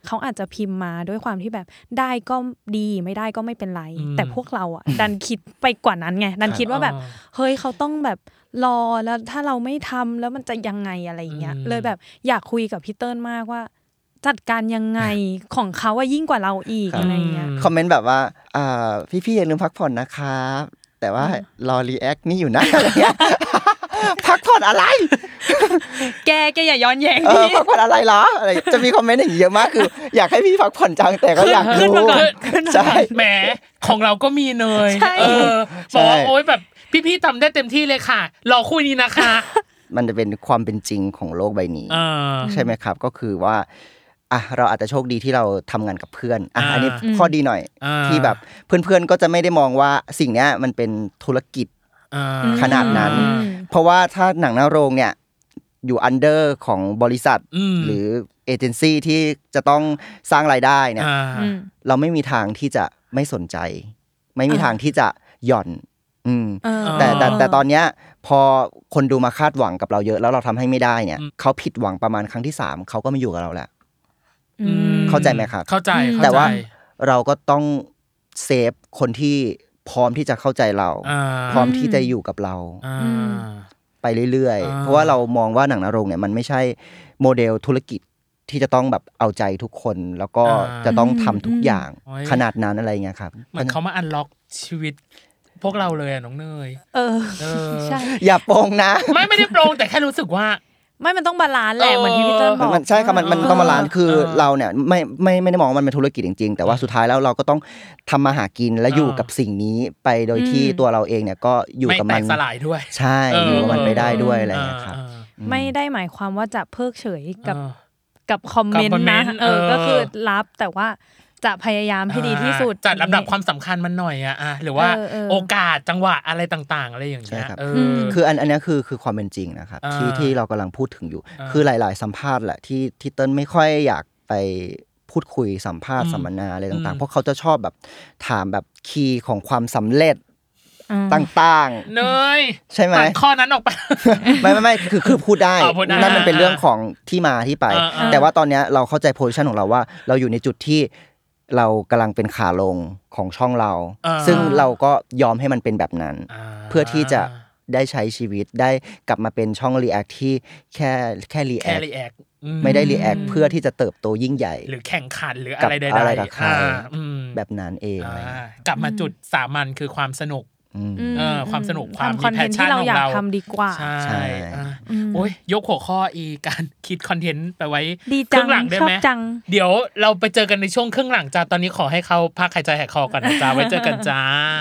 เขาอาจจะพิมพ์มาด้วยความที่แบบได้ก็ดีไม่ได้ก็ไม่เป็นไรแต่พวกเราอ่ะดันคิดไปกว่านั้นไงดันคิดว่าแบบเฮ้ยเขาต้องแบบรอแล้วถ้าเราไม่ทำแล้วมันจะยังไงอะไรอย่างเงี้ยเลยแบบอยากคุยกับพี่เติ้ลมากว่าจัดการยังไงของเขาว่ายิ่งกว่าเราอีกอะไรเงี้ยคอมเมนต์แบบว่าพี่ๆอย่าลืมพักผ่อนนะครับแต่ว่ารอรีแอคนี่อยู่นะอะไรเงี้ยพักผ่อนอะไรแกอย่าย้อนแย้งดิพักผ่อนอะไรเหรออะไรจะมีคอมเมนต์อย่างเยอะมากคืออยากให้พี่พักผ่อนจังแต่ก็อยากรู้ใช่แหมของเราก็มีเนยบอกว่าโอ๊ยแบบพี่ๆทำได้เต็มที่เลยค่ะรอคู่นี้นะคะมันจะเป็นความเป็นจริงของโลกใบนี้ใช่ไหมครับก็คือว่าเราอาจจะโชคดีที่เราทำงานกับเพื่อนอันนี้ข้อดีหน่อยที่แบบเพื่อนๆก็จะไม่ได้มองว่าสิ่งนี้มันเป็นธุรกิจขนาดนั้นเพราะว่าถ้าหนังหน้าโรงเนี่ยอยู่อันเดอร์ของบริษัทหรือเอเจนซี่ที่จะต้องสร้างรายได้เนี่ยเราไม่มีทางที่จะไม่สนใจไม่มีทางที่จะหย่อนแต่ตอนเนี้ยพอคนดูมาคาดหวังกับเราเยอะแล้วเราทำให้ไม่ได้เนี่ยเขาผิดหวังประมาณครั้งที่3เขาก็ไม่อยู่กับเราแล้วเข้าใจไหมครับเข้าใจแต่ว่าเราก็ต้องเซฟคนที่พร้อมที่จะเข้าใจเราพร้อมที่จะอยู่กับเราไปเรื่อยๆเพราะว่าเรามองว่าหนังนรงค์เนี่ยมันไม่ใช่โมเดลธุรกิจที่จะต้องแบบเอาใจทุกคนแล้วก็จะต้องทำทุกอย่างขนาดนั้นอะไรเงี้ยครับเหมือนเขามาอันล็อกชีวิตพวกเราเลยน้องเนยใช่อย่าโปร่งนะไม่ได้โปร่งแต่แค่รู้สึกว่ามันต้องบาลานซ์แหละเหมือนที่พี่เติ้ลบอกมันใช่ครับมันต้องบาลานซ์คือเราเนี่ยไม่ได้มองว่ามันเป็นธุรกิจจริงๆแต่ว่าสุดท้ายแล้วเราก็ต้องทำมาหากินและอยู่กับสิ่งนี้ไปโดยที่ตัวเราเองเนี่ยก็อยู่กับมันไม่แตกสลายด้วยใช่อยู่กับมันไปได้ด้วยอะไรอย่างเงี้ยครับไม่ได้หมายความว่าจะเพิกเฉยกับคอมเมนต์นะก็คือรับแต่ว่าจะพยายามให้ดีที่สุดจัดลำดับความสำคัญมันหน่อยหรือว่าโอกาสจังหวะอะไรต่างๆอะไรอย่างเงี้ยคืออันนี้คือความเป็นจริงนะครับที่เรากำลังพูดถึงอยู่คือหลายๆสัมภาษณ์แหละที่เติ้ลไม่ค่อยอยากไปพูดคุยสัมภาษณ์สัมมนาอะไรต่างๆเพราะเขาจะชอบแบบถามแบบคีย์ของความสำเร็จต่างๆเนยใช่ไหมตัดข้อนั้นออกไปไม่คือพูดได้นั่นมันเป็นเรื่องของที่มาที่ไปแต่ว่าตอนนี้เราเข้าใจโพสิชันของเราว่าเราอยู่ในจุดที่เรากำลังเป็นขาลงของช่องเราซึ่งเราก็ยอมให้มันเป็นแบบนั้นเพื่อที่จะได้ใช้ชีวิตได้กลับมาเป็นช่องรีแอคที่แค่รีแอคไม่ได้รีแอคเพื่อที่จะเติบโตยิ่งใหญ่หรือแข่งขันหรืออะไรใดๆแบบนั้นเองกลับมาจุดสามัญคือความสนุกความสนุกความมีแพชชั่นที่เราอยากทำดีกว่าใช่โอ้ยยกหัวข้อการคิดคอนเทนต์ไปไว้ครึ่งหลังได้ไหมเดี๋ยวเราไปเจอกันในช่วงครึ่งหลังจ้าตอนนี้ขอให้เขาพักหายใจหายคอก่อนนะจ้าไว้เจอกันจ้า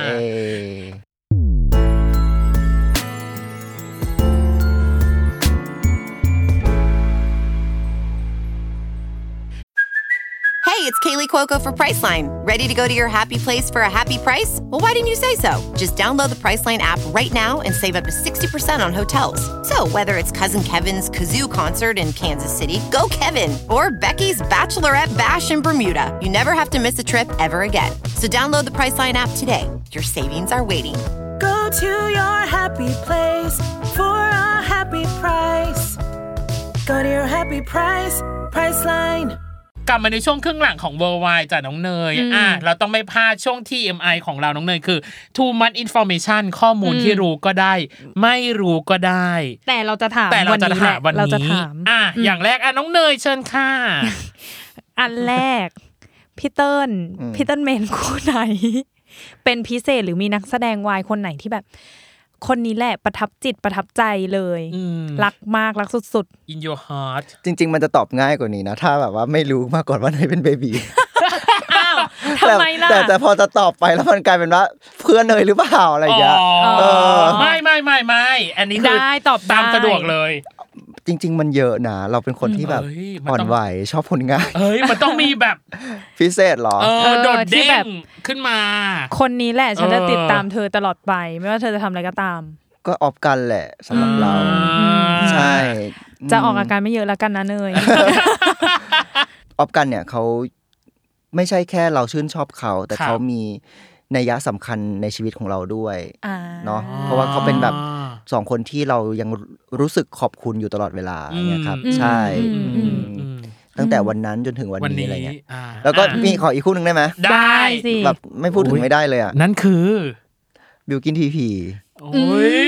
Hey, it's Kaylee Cuoco for Priceline. Ready to go to your happy place for a happy price? Well, why didn't you say so? Just download the Priceline app right now and save up to 60% on hotels. So whether it's Cousin Kevin's Kazoo Concert in Kansas City, go Kevin, or Becky's Bachelorette Bash in Bermuda, you never have to miss a trip ever again. So download the Priceline app today. Your savings are waiting. Go to your happy place for a happy price. Go to your happy price, Priceline. กลับมาในช่วงครึ่งหลังของ Worldwide จ้ะน้องเนยเราต้องไม่พลาดช่วง TMI ของเราน้องเนยคือ Too much information ข้อมูลที่รู้ก็ได้ไม่รู้ก็ได้แต่เราจะถามวันนี้เราจะถามอย่างแรกน้องเนยเชิญค่ะอันแรกพี่เติ้ลเมนคู่ไหนเป็นพิเศษหรือมีนักแสดงวายคนไหนที่แบบคนนี้แหละประทับจิตประทับใจเลยรักมากรักสุดๆ In your heart จริงๆมันจะตอบง่ายกว่านี้นะถ้าแบบว่าไม่รู้มาก่อนว่าเนยเป็นเบบีอ้าวทำไมล่ะแต่พอจะตอบไปแล้วมันกลายเป็นว่าเพื่อนเนยหรือเปล่าอะไรอย่างเงี้ยไม่อันนี้คือได้ตอบตามสะดวกเลยจริงๆมันเยอะนะเราเป็นคนที่แบบอ่อนไหวชอบผลงานมันต้องมีแบบพิเศษหรอโดดเด่นขึ้นมาคนนี้แหละฉันจะติดตามเธอตลอดไปไม่ว่าเธอจะทำอะไรก็ตามก็ออฟกันแหละสำหรับเราใช่จะออกอาการไม่เยอะแล้วกันนะเนยออฟกันเนี่ยเขาไม่ใช่แค่เราชื่นชอบเขาแต่เขามีนัยสำคัญในชีวิตของเราด้วยเนาะเพราะว่าเขาเป็นแบบ2คนที่เรายังรู้สึกขอบคุณอยู่ตลอดเวลาเนี่ยครับใช่ตั้งแต่วันนั้นจนถึงวันนี้อะไรเงี้ยแล้วก็มีขออีกคู่นึงได้ไหมได้สิแบบไม่พูดถึงไม่ได้เลยอ่ะนั่นคือบิลกินทีพีโอ้ย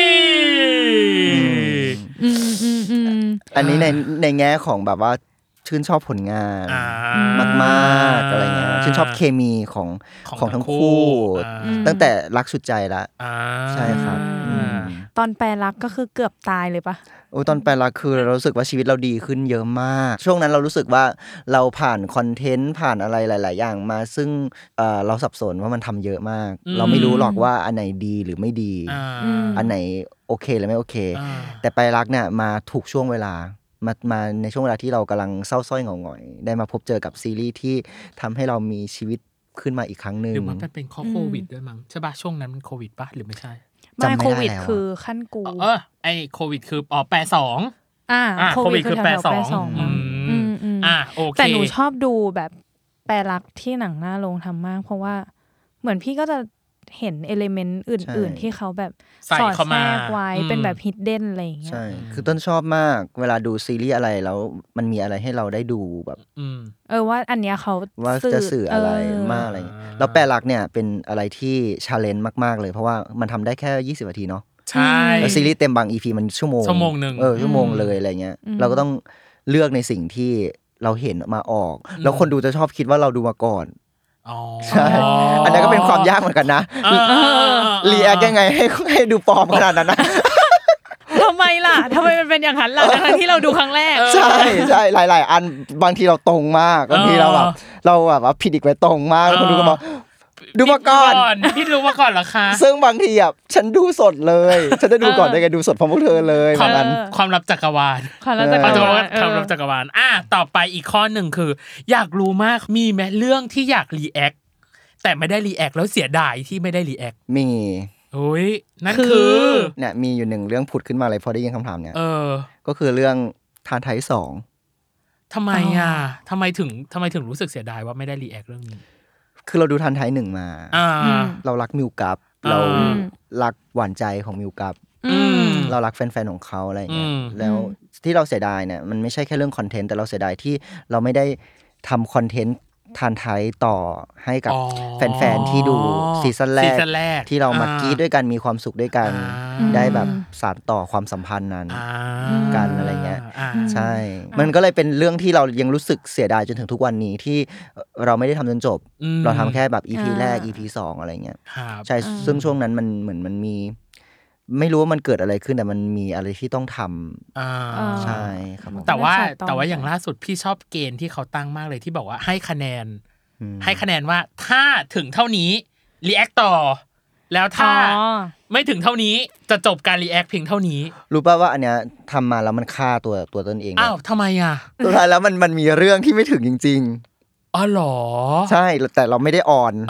อันนี้ในแง่ของแบบว่าชื่นชอบผลงานมากๆอะไรเงี้ยชื่นชอบเคมีของทั้งคู่ตั้งแต่รักสุดใจละใช่ครับตอนแปลรักก็คือเกือบตายเลยปะโอ้ตอนแปลรักคือเรารู้สึกว่าชีวิตเราดีขึ้นเยอะมากช่วงนั้นเรารู้สึกว่าเราผ่านคอนเทนต์ผ่านอะไรหลายๆอย่างมาซึ่งเราสับสนว่ามันทำเยอะมากเราไม่รู้หรอกว่าอันไหนดีหรือไม่ดีอันไหนโอเคหรือไม่โอเคแต่แปลรักเนี่ยมาถูกช่วงเวลามาในช่วงเวลาที่เรากำลังเศร้าส้อยเหงาหงอยได้มาพบเจอกับซีรีส์ที่ทำให้เรามีชีวิตขึ้นมาอีกครั้งนึงหรือว่าเป็นข้อโควิดด้วยมั้งใช่ป่ะช่วงนั้นมันโควิดป่ะหรือไม่ใช่ไม่โควิดคือขั้นกูไอโควิดคือแปร2โควิดคือแปร2โอเคแต่หนูชอบดูแบบแปรรักที่หนังหน้าโรงทำมากเพราะว่าเหมือนพี่ก็จะเห็นเอลิเมนต์อื่นๆที่เขาแบบสอดแทรกไว้เป็นแบบฮิดเด้นอะไรอย่างเงี้ยใช่คือต้นชอบมากเวลาดูซีรีส์อะไรแล้วมันมีอะไรให้เราได้ดูแบบว่าอันเนี้ยเขาว่าจะสื่ออะไรมากอะไรแล้วแปลรักเนี่ยเป็นอะไรที่ชาเลนจ์มากๆเลยเพราะว่ามันทำได้แค่20นาทีเนาะใช่แล้วซีรีส์เต็มบาง EP มันชั่วโมงนึงชั่วโมงเลยอะไรเงี้ยเราก็ต้องเลือกในสิ่งที่เราเห็นมาออกแล้วคนดูจะชอบคิดว่าเราดูมาก่อนใช่อันนี้ก็เป็นความยากเหมือนกันนะรีแอคยังไงให้ดูปลอมขนาดนั้นนะทำไมล่ะทำไมมันเป็นอย่างนั้นล่ะทั้งที่เราดูครั้งแรกใช่หลายๆอันบางทีเราตรงมากบางทีเราแบบว่าผิดอีกไปตรงมากแล้วคนดูก็มาดูมาก่อนพี่รู้มาก่อนเหรอคะซึ่งบางทีอ่ะฉันดูสดเลยฉันจะดูก่อนได้ไงดูสดพร้อมพวกเธอเลยเหมือนกันความลับจักรวาลความลับจักรวาลต่อไปอีกข้อหนึ่งคืออยากรู้มากมีไหมเรื่องที่อยากรีแอคแต่ไม่ได้รีแอคแล้วเสียดายที่ไม่ได้รีแอคมีโอ้ยนั่นคือเนี่ยมีอยู่1เรื่องผุดขึ้นมาเลยพอได้ยินคำถามเนี่ยก็คือเรื่องทานไทย2 ทำไมทำไมถึงรู้สึกเสียดายว่าไม่ได้รีแอคเรื่องนี้คือเราดูทันไทย1มาเรารักมิวกัปเรารักหวานใจของมิวกัปเรารักแฟนๆของเขาอะไรอย่างเงี้ยแล้วที่เราเสียดายเนี่ยมันไม่ใช่แค่เรื่องคอนเทนต์แต่เราเสียดายที่เราไม่ได้ทำคอนเทนต์ทานไทยต่อให้กับแฟนๆที่ดูซีซั่นแรกที่เรามากรี๊ดด้วยกันมีความสุขด้วยกันได้แบบสานต่อความสัมพันธ์นั้นกันอะไรเงี้ยใช่มันก็เลยเป็นเรื่องที่เรายังรู้สึกเสียดายจนถึงทุกวันนี้ที่เราไม่ได้ทำจนจบเราทำแค่แบบ EP แรก EP 2อะไรเงี้ยใช่ซึ่งช่วงนั้นมันเหมือนมันมีไม่รู้ว่ามันเกิดอะไรขึ้นแต่มันมีอะไรที่ต้องทำใช่ครับแต่ว่าอย่างล่าสุดพี่ชอบเกณฑ์ที่เขาตั้งมากเลยที่บอกว่าให้คะแนนว่าถ้าถึงเท่านี้รีแอคต่อแล้วถ้าไม่ถึงเท่านี้จะจบการรีแอคเพียงเท่านี้รู้ป่ะว่าอันเนี้ยทำมาแล้วมันฆ่าตัวตนเองอ้าวทำไมสุดท้ายแล้วมันมีเรื่องที่ไม่ถึงจริงๆอ๋อเหรอใช่แต่เราไม่ได้ออน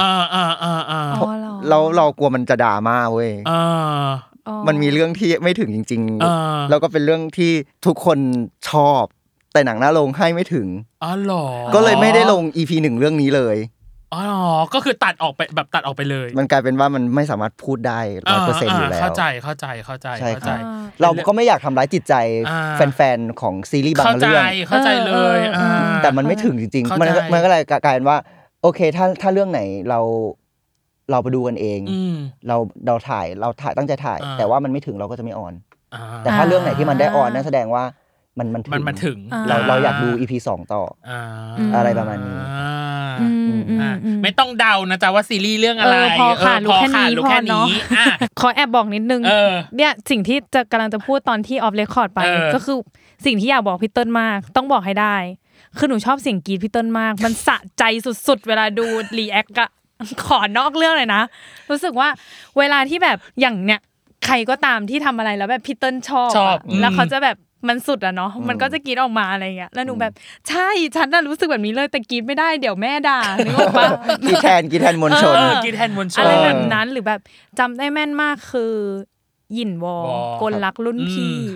เรากลัวมันจะด่ามาเว้ยมันมีเรื่องที่ไม่ถึงจริงๆแล้วก็เป็นเรื่องที่ทุกคนชอบแต่หนังหน้าโรงให้ไม่ถึงหรอก็เลยไม่ได้ลง EP 1เรื่องนี้เลยก็คือตัดออกไปเลยมันกลายเป็นว่ามันไม่สามารถพูดได้ 100% อยู่แล้วเข้าใจเราก็ไม่อยากทำร้ายจิตใจแฟนๆของซีรีส์บางเรื่องเข้าใจเลยแต่มันไม่ถึงจริงๆมันก็เลยกลายเป็นว่าโอเคถ้าเรื่องไหนเราไปดูกันเองเราถ่ายตั้งใจถ่ายแต่ว่ามันไม่ถึงเราก็จะไม่ออนแต่ถ้าเรื่องไหนที่มันได้ออนนั่นแสดงว่ามันถึงเราอยากดู EP 2ต่ออะไรประมาณนี้ไม่ต้องเดานะจ๊ะว่าซีรีส์เรื่องอะไรพอขาดรู้แค่นี้ขอแอบบอกนิดนึงเนี่ยสิ่งที่จะกำลังจะพูดตอนที่ออฟเรคคอร์ดไปก็คือสิ่งที่อยากบอกพี่เติ้ลมากต้องบอกให้ได้คือหนูชอบเสียงกรี๊ดพี่เติ้ลมากมันสะใจสุดๆเวลาดูรีแอคอะขอนอกเรื่องเลยนะรู้สึกว่าเวลาที่แบบอย่างเนี้ยใครก็ตามที่ทำอะไรแล้วแบบพี่เติ้ลชอบแล้วเขาจะแบบมันสุดอะเนาะมันก็จะกรี๊ดออกมาอะไรเงี้ยแล้วหนูแบบใช่ฉันน่ะรู้สึกแบบนี้เลยแต่กรี๊ดไม่ได้เดี๋ยวแม่ด่านึกออกปะกรี๊ดแทนมวลชนอะไรแบบนั้นหรือแบบจำได้แม่นมากคือหยินวอกลรักรุ่นพี่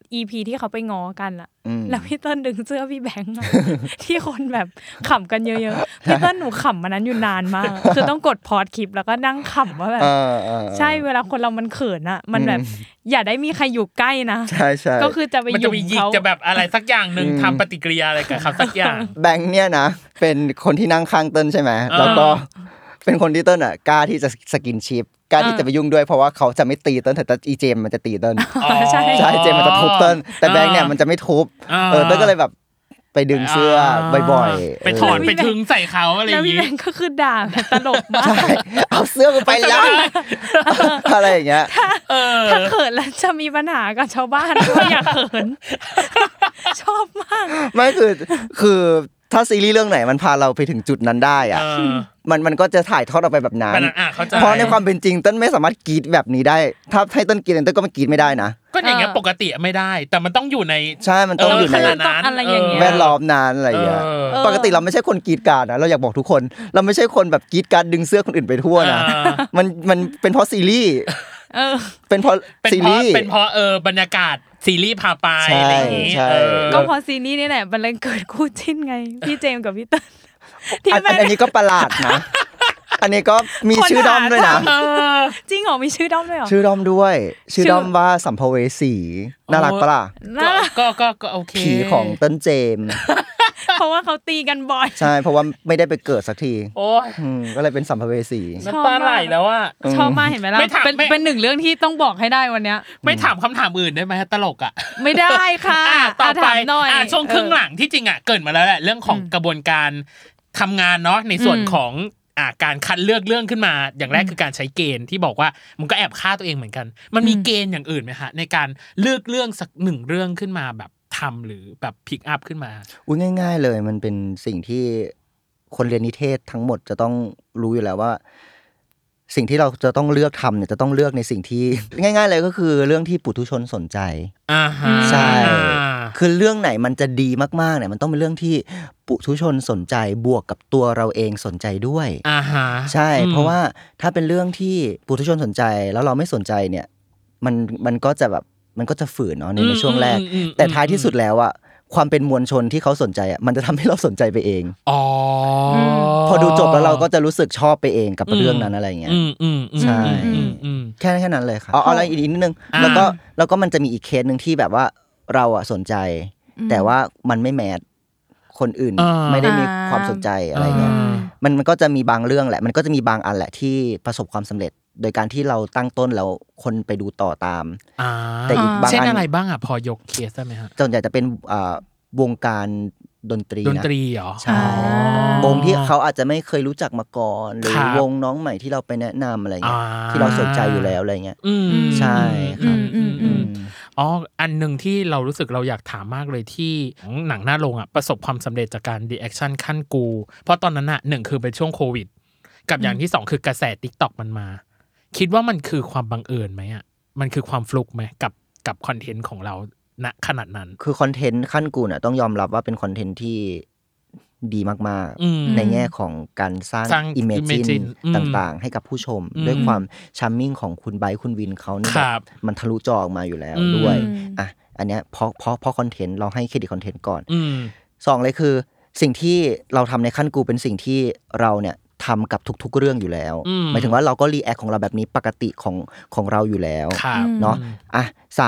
EP ที่เขาไปง้อกันอะแล้วพี่เติ้ลดึงเสื้อพี่แบงค์ที่คนแบบขำกันเยอะๆพี่เติ้ลหนูขำมันนั้นอยู่นานมากคือต้องกดพอดคลิปแล้วก็นั่งขำว่าแบบใช่เวลาคนเรามันเขินอะมันแบบอย่าได้มีใครอยู่ใกล้นะใช่ก็คือจะไปมันจะมียิกจะแบบอะไรสักอย่างนึงทำปฏิกิริยาอะไรกับเขาสักอย่างแบงค์เนี่ยนะเป็นคนที่นั่งข้างเติ้ลใช่ไหมแล้วก็เป็นคนที่เติ้ลอ่ะกล้าที่จะสกินชิปกล้าที่จะไปยุ่งด้วยเพราะว่าเขาจะไม่ตีเติ้ลแต่อีเจมมันจะตีเติ้ลใช่เจมมันจะทุบเติ้ลแต่แบงค์เนี่ยมันจะไม่ทุบเติ้ลก็เลยแบบไปดึงเสื้อบ่อยๆไปถอนไปทึงใส่เขาอะไรอย่างงี้แล้วพี่แบงค์ก็คือด่าแบบตลกมากใช่เอาเสื้อกูไปแล้วอะไรอย่างเงี้ยถ้าเขินแล้วจะมีปัญหากับชาวบ้านก็อย่าเขินชอบมากไม่คือถ้าซีรีส์เรื่องไหนมันพาเราไปถึงจุดนั้นได้อ่ะมันก็จะถ่ายทอดออกไปแบบนั้นเพราะในความเป็นจริงเต้นไม่สามารถกรีดแบบนี้ได้ถ้าให้เต้นกรีดเต้นก็ไม่กรีดไม่ได้นะก็อย่างเงี้ยปกติไม่ได้แต่มันต้องอยู่ในใช่มันต้องอยู่ในอะไรอย่างเงี้ยแวดล้อมนั้นอะไรอย่างเงี้ยปกติเราไม่ใช่คนกรีดการนะเราอยากบอกทุกคนเราไม่ใช่คนแบบกรีดการดึงเสื้อคนอื่นไปทั่วนะมันเป็นเพราะซีรีส์เป็นเพราะซีรีส์เป็นเพราะบรรยากาศซีรีส์พาไปอะไรอย่างงี้ก็พอซีรีส์นี่แหละมันเลยเกิดคู่จิ้นไงพี่เจมส์กับพี่เติ้ลอันนี้ก็ประหลาดนะอันนี้ก็มีชื่อด้อมด้วยนะจริงเหรอมีชื่อด้อมด้วยเหรอชื่อด้อมด้วยชื่อด้อมว่าสัมภเวสีน่ารักปะล่ะก็โอเคผีของเติ้ลเจมเพราะว่าเขาตีกันบ่อยใช่เพราะว่าไม่ได้ไปเกิดสักทีก็เลยเป็นสัมภเวสีน้ำตาไหลแล้วอ่ะชอบมากเห็นไหมล่ะเป็นหนึ่งเรื่องที่ต้องบอกให้ได้วันเนี้ยไม่ถามคำถามอื่นได้ไหมตลกอ่ะไม่ได้ค่ะต่อไปช่วงครึ่งหลังที่จริงอ่ะเกิดมาแล้วแหละเรื่องของกระบวนการทำงานเนาะในส่วนของการคัดเลือกเรื่องขึ้นมาอย่างแรกคือการใช้เกณฑ์ที่บอกว่ามันก็แอบฆ่าตัวเองเหมือนกันมันมีเกณฑ์อย่างอื่นไหมฮะในการเลือกเรื่องสักหนึ่งเรื่องขึ้นมาแบบทำหรือแบบพิกอัพขึ้นมาง่ายๆเลยมันเป็นสิ่งที่คนเรียนนิเทศทั้งหมดจะต้องรู้อยู่แล้วว่าสิ่งที่เราจะต้องเลือกทำเนี่ยจะต้องเลือกในสิ่งที่ง่ายๆเลยก็คือเรื่องที่ปุถุชนสนใจใช่คือเรื่องไหนมันจะดีมากๆเนี่ยมันต้องเป็นเรื่องที่ปุถุชนสนใจบวกกับตัวเราเองสนใจด้วยใช่เพราะว่าถ้าเป็นเรื่องที่ปุถุชนสนใจแล้วเราไม่สนใจเนี่ยมันก็จะแบบมันก็จะฝืนเนาะในช่วงแรกแต่ท้ายที่สุดแล้วอะความเป็นมวลชนที่เขาสนใจอ่ะมันจะทำให้เราสนใจไปเองพอดูจบแล้วเราก็จะรู้สึกชอบไปเองกับเรื่องนั้นอะไรเงี้ยใช่แค่นั้นเลยครับอะไรอีกนิดนึงแล้วก็มันจะมีอีกเคสนึงที่แบบว่าเราอ่ะสนใจแต่ว่ามันไม่แมทคนอื่นไม่ได้มีความสนใจอะไรเงี้ยมันก็จะมีบางเรื่องแหละมันก็จะมีบางอันแหละที่ประสบความสำเร็จโดยการที่เราตั้งต้นแล้วคนไปดูต่อตามแต่อีกบางอันเช่นอะไรบ้างอ่ะพอยกเคสได้ไหมฮะส่วนใหญ่จะเป็นวงการดนตรีเหรอใช่วงที่เขาอาจจะไม่เคยรู้จักมาก่อนหรือวงน้องใหม่ที่เราไปแนะนำอะไรเงี้ยที่เราสนใจอยู่แล้วอะไรเงี้ยใช่ครับอันนึงที่เรารู้สึกเราอยากถามมากเลยที่หนังหน้าโรงอ่ะประสบความสำเร็จจากการรีแอคชั่นขั้นกูเพราะตอนนั้นน่ะ1คือเป็นช่วงโควิดกับอย่างที่2คือกระแส TikTok มันมาคิดว่ามันคือความบังเอิญไหมอ่ะมันคือความฟลุกไหมกับคอนเทนต์ของเราณขนาดนั้นคือคอนเทนต์ขั้นกูน่ะต้องยอมรับว่าเป็นคอนเทนต์ที่ดีมากๆในแง่ของการสร้างอิมเมจินต่างๆให้กับผู้ชมด้วยความชัมมิ่งของคุณไบค์คุณวินเขาเนี่ยมันทะลุจอออกมาอยู่แล้วด้วยอ่ะอันเนี้ยเพราะคอนเทนต์เราให้เครดิตคอนเทนต์ก่อน2เลยคือสิ่งที่เราทำในขั้นกูเป็นสิ่งที่เราเนี่ยทำกับทุกๆเรื่องอยู่แล้วหมายถึงว่าเราก็รีแอคของเราแบบนี้ปกติของเราอยู่แล้วเนาะอ่ะ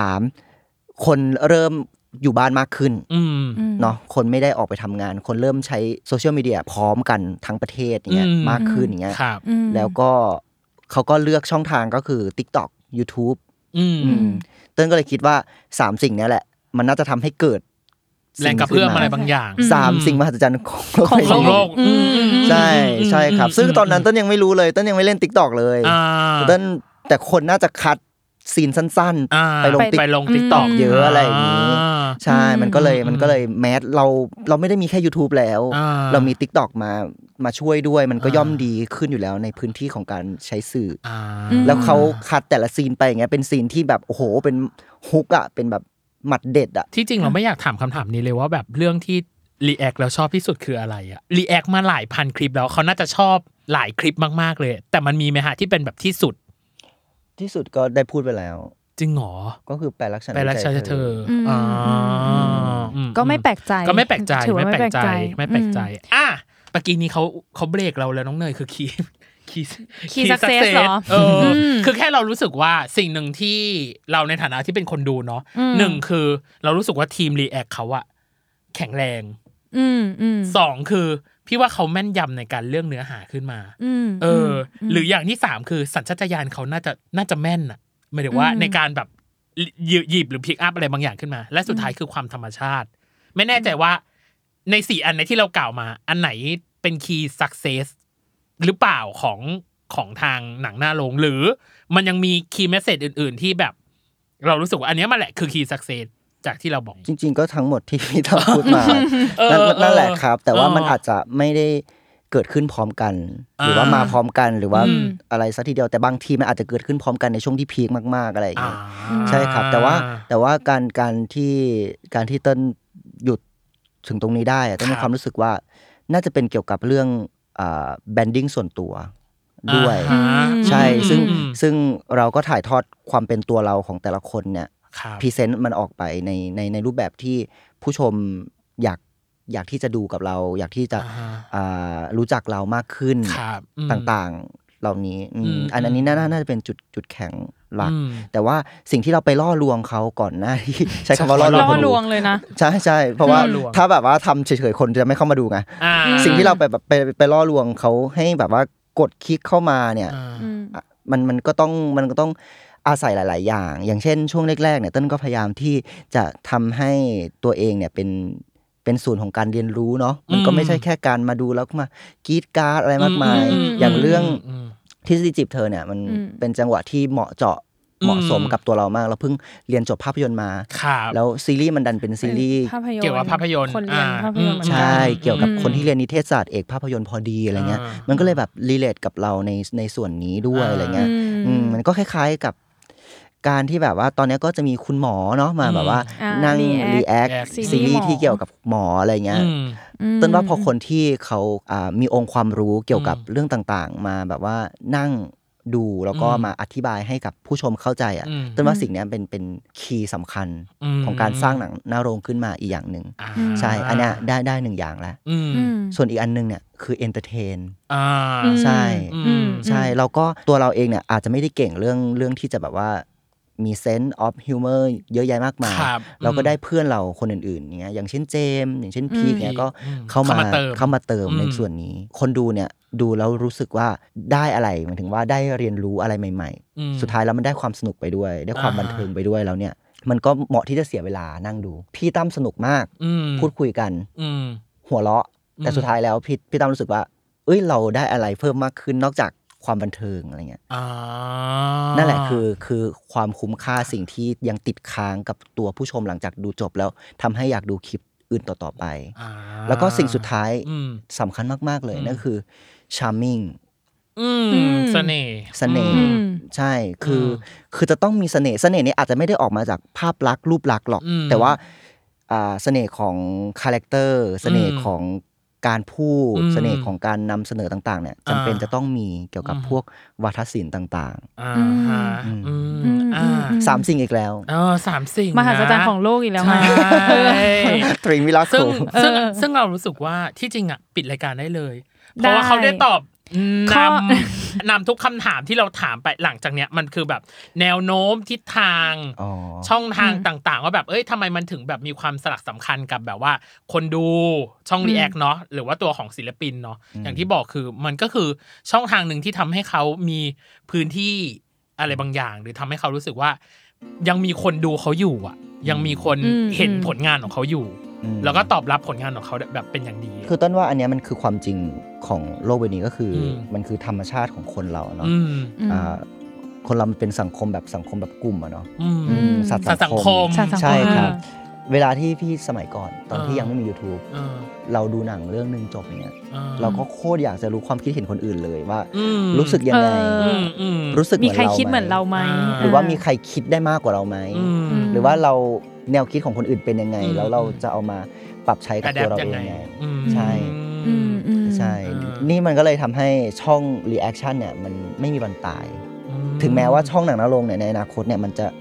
3คนเริ่มอยู่บ้านมากขึ้นเนาะคนไม่ได้ออกไปทำงานคนเริ่มใช้โซเชียลมีเดียพร้อมกันทั้งประเทศอย่างเงี้ยมากขึ้นอย่างเงี้ยแล้วก็เขาก็เลือกช่องทางก็คือ TikTok YouTube เติ้ลก็เลยคิดว่า3สิ่งนี้แหละมันน่าจะทำให้เกิดแรงกระเพื่อมอะไรบางอย่าง 3สิ่งมหัศจรรย์ของโลกใช่ครับซึ่งตอนนั้นเติ้ลยังไม่รู้เลยเติ้ลยังไม่เล่น TikTok เลยเติ้ลแต่คนน่าจะคัดซีนสั้นๆไปลง TikTok เยอะอะไรอย่างนี้ใช่มันก็เลยแมสเราไม่ได้มีแค่ YouTube แล้วเรามี TikTok มาช่วยด้วยมันก็ย่อมดีขึ้นอยู่แล้วในพื้นที่ของการใช้สื่อแล้วเขาคัดแต่ละซีนไปอย่างเงี้ยเป็นซีนที่แบบโอ้โหเป็นฮุกอ่ะเป็นแบบหมัดเด็ดอ่ะที่จริงเราไม่อยากถามคำถามนี้เลยว่าแบบเรื่องที่รีแอคแล้วชอบที่สุดคืออะไรอ่ะรีแอคมาหลายพันคลิปแล้วเขาน่าจะชอบหลายคลิปมากๆเลยแต่มันมีไหมฮะที่เป็นแบบที่สุดก็ได้พูดไปแล้วจจริงหรอก็คือแปลรักฉันเธอก็ไม่แปลกใจไม่แปลกใจอ่ะเมื่อกี้นี้เขาเบรกเราแล้วน้องเนยคือคีย์ซักเซสเหรอคือแค่เรารู้สึกว่าสิ่งหนึ่งที่เราในฐานะที่เป็นคนดูเนาะหนึ่งคือเรารู้สึกว่าทีมรีแอคเขาอะแข็งแรงสองคือพี่ว่าเขาแม่นยำในการเรื่องเนื้อหาขึ้นมาหรืออย่างที่สามคือสัญชาตญาณเขาน่าจะแม่นอะหมายถึงว่าในการแบบหยิบหรือพิกอัพอะไรบางอย่างขึ้นมาและสุดท้ายคือความธรรมชาติไม่แน่ใจว่าใน4อันในที่เรากล่าวมาอันไหนเป็นคีย์ซักเซสหรือเปล่าของทางหนังหน้าโรงหรือมันยังมีคีย์เมสเสจอื่นๆที่แบบเรารู้สึกว่าอันนี้มันแหละคือคีย์ซักเซสจากที่เราบอกจริงๆก็ทั้งหมดที่พี่ต้องพูดมานั่นแหละครับแต่ว่ามันอาจจะไม่ได้เกิดขึ้นพร้อมกันหรือว่ามาพร้อมกันหรือว่าอะไรซะทีเดียวแต่บางทีมันอาจจะเกิดขึ้นพร้อมกันในช่วงที่พีคมากๆอะไรอย่างเงี้ยใช่ครับแต่ว่าการที่เติ้ลหยุดถึงตรงนี้ได้เติ้ลมีความรู้สึกว่าน่าจะเป็นเกี่ยวกับเรื่องแบนดิ้งส่วนตัวด้วยใช่ซึ่งเราก็ถ่ายทอดความเป็นตัวเราของแต่ละคนเนี่ยพรีเซนต์มันออกไปในรูปแบบที่ผู้ชมอยากที่จะดูกับเราอยากที่จะรู้จักเรามากขึ้นต่างๆเหล่านี้อันนี้น่าจะเป็นจุดแข็งหลักแต่ว่าสิ่งที่เราไปล่อลวงเขาก่อนหน้าที่ใช้คำว่าล่อลวงเลยนะใช่เพราะว่าถ้าแบบว่าทำเฉยๆคนจะไม่เข้ามาดูไงสิ่งที่เราไปล่อลวงเขาให้แบบว่ากดคลิกเข้ามาเนี่ยมันก็ต้องอาศัยหลายๆอย่างเช่นช่วงแรกๆเนี่ยเต้นก็พยายามที่จะทำให้ตัวเองเนี่ยเป็นศูนย์ของการเรียนรู้เนาะมันก็ไม่ใช่แค่การมาดูแล้วมากรีดการ์ดอะไรมากมายอย่างเรื่องทฤษฎีจีบเธอเนี่ยมันเป็นจังหวะที่เหมาะสมกับตัวเรามากเราเพิ่งเรียนจบภาพยนตร์มาแล้วซีรีส์มันดันเป็นซีรีส์เกี่ยวกับภาพยนตร์ใช่เกี่ยวกับคนที่เรียนนิเทศศาสตร์เอกภาพยนตร์พอดีอะไรเงี้ยมันก็เลยแบบรีเลทกับเราในส่วนนี้ด้วยอะไรเงี้ยมันก็คล้ายๆกับการที่แบบว่าตอนนี้ก็จะมีคุณหมอเนาะมาแบบว่านั่งรีแอคซีรีส์ที่เกี่ยวกับหมออะไรเงี้ยต้นว่าพอคนที่เขามีองค์ความรู้เกี่ยวกับเรื่องต่างๆมาแบบว่านั่งดูแล้วก็มาอธิบายให้กับผู้ชมเข้าใจอ่ะต้นว่าสิ่งนี้เป็นคีย์สำคัญของการสร้างหนังหน้าโรงขึ้นมาอีกอย่างนึงใช่อันเนี้ยได้1อย่างแล้วส่วนอีกอันนึงเนี่ยคือเอนเตอร์เทนใช่แล้วก็ตัวเราเองเนี่ยอาจจะไม่ได้เก่งเรื่องที่จะแบบว่ามี sense of humor เยอะแยะมากมายเราก็ได้เพื่อนเราคนอื่นๆอย่างเช่นเจมส์อย่างเช่นพีคเนี่ยก็เข้ามาเติมในส่วนนี้คนดูเนี่ยดูแล้วรู้สึกว่าได้อะไรหมายถึงว่าได้เรียนรู้อะไรใหม่ๆสุดท้ายแล้วมันได้ความสนุกไปด้วยได้ความบันเทิงไปด้วยแล้วเนี่ยมันก็เหมาะที่จะเสียเวลานั่งดูพี่ตั้มสนุกมากพูดคุยกันหัวเราะแต่สุดท้ายแล้วพี่ตั้มรู้สึกว่าเราได้อะไรเพิ่มมากขึ้นนอกจากความบันเทิงอะไรเงี้ยนั่นแหละคือความคุ้มค่าสิ่งที่ยังติดค้างกับตัวผู้ชมหลังจากดูจบแล้วทำให้อยากดูคลิปอื่นต่อไปแล้วก็สิ่งสุดท้ายสำคัญมากๆเลยนั่นคือ charming เสน่ห์ใช่คือจะต้องมีเสน่ห์นี้อาจจะไม่ได้ออกมาจากภาพลักษณ์รูปลักษณ์หรอกแต่ว่าเสน่ห์ของคาแรคเตอร์เสน่ห์ของการพูดเสน่ห์ของการนำเสนอต่างๆเนี่ยจำเป็นจะต้องมีเกี่ยวกับพวกวาทศิลป์ต่างๆ3 สิ่งอีกแล้ว 3 สิ่งมหัศจรรย์ของโลกอีกแล้วไงตรีมิราเคิลซึ่งเรารู้สึกว่าที่จริงอ่ะปิดรายการได้เลยเพราะว่าเขาได้ตอบนำทุกคำถามที่เราถามไปหลังจากเนี้ยมันคือแบบแนวโน้มทิศทางช่องทางต่างๆว่าแบบทำไมมันถึงแบบมีความสลักสำคัญกับแบบว่าคนดูช่องรีแอคเนาะหรือว่าตัวของศิลปินเนาะอย่างที่บอกคือมันก็คือช่องทางนึงที่ทำให้เขามีพื้นที่อะไรบางอย่างหรือทำให้เขารู้สึกว่ายังมีคนดูเขาอยู่อ่ะยังมีคนเห็นผลงานของเขาอยู่แล้วก็ตอบรับผลงานของเขาแบบเป็นอย่างดีคือต้นว่าอันนี้มันคือความจริงของโลกใบนี้ก็คือมันคือธรรมชาติของคนเราเนาะคนเรามันเป็นสังคมแบบกลุ่มอะเนาะสัตว์สังคมใช่ครับเวลาที่พี่สมัยก่อนตอนที่ยังไม่มี YouTube เราดูหนังเรื่องนึงจบอย่างเงี้ยเราก็โคตรอยากจะรู้ความคิดเห็นคนอื่นเลยว่ารู้สึกยังไงรู้สึกเหมือนเรามีใครคิดเหมือนเราไหมหรือว่ามีใครคิดได้มากกว่าเราไหมหรือว่าเราแนวคิดของคนอื่นเป็นยังไงแล้วเราจะเอามาปรับใช้กับตัวเราเองยังไงใช่นี่มันก็เลยทำให้ช่อง reaction เนี่ยมันไม่มีวันตายถึงแม้ว่าช่องหนังหน้าโรงเนี่ยในอนาคตเนี่ยมันจะ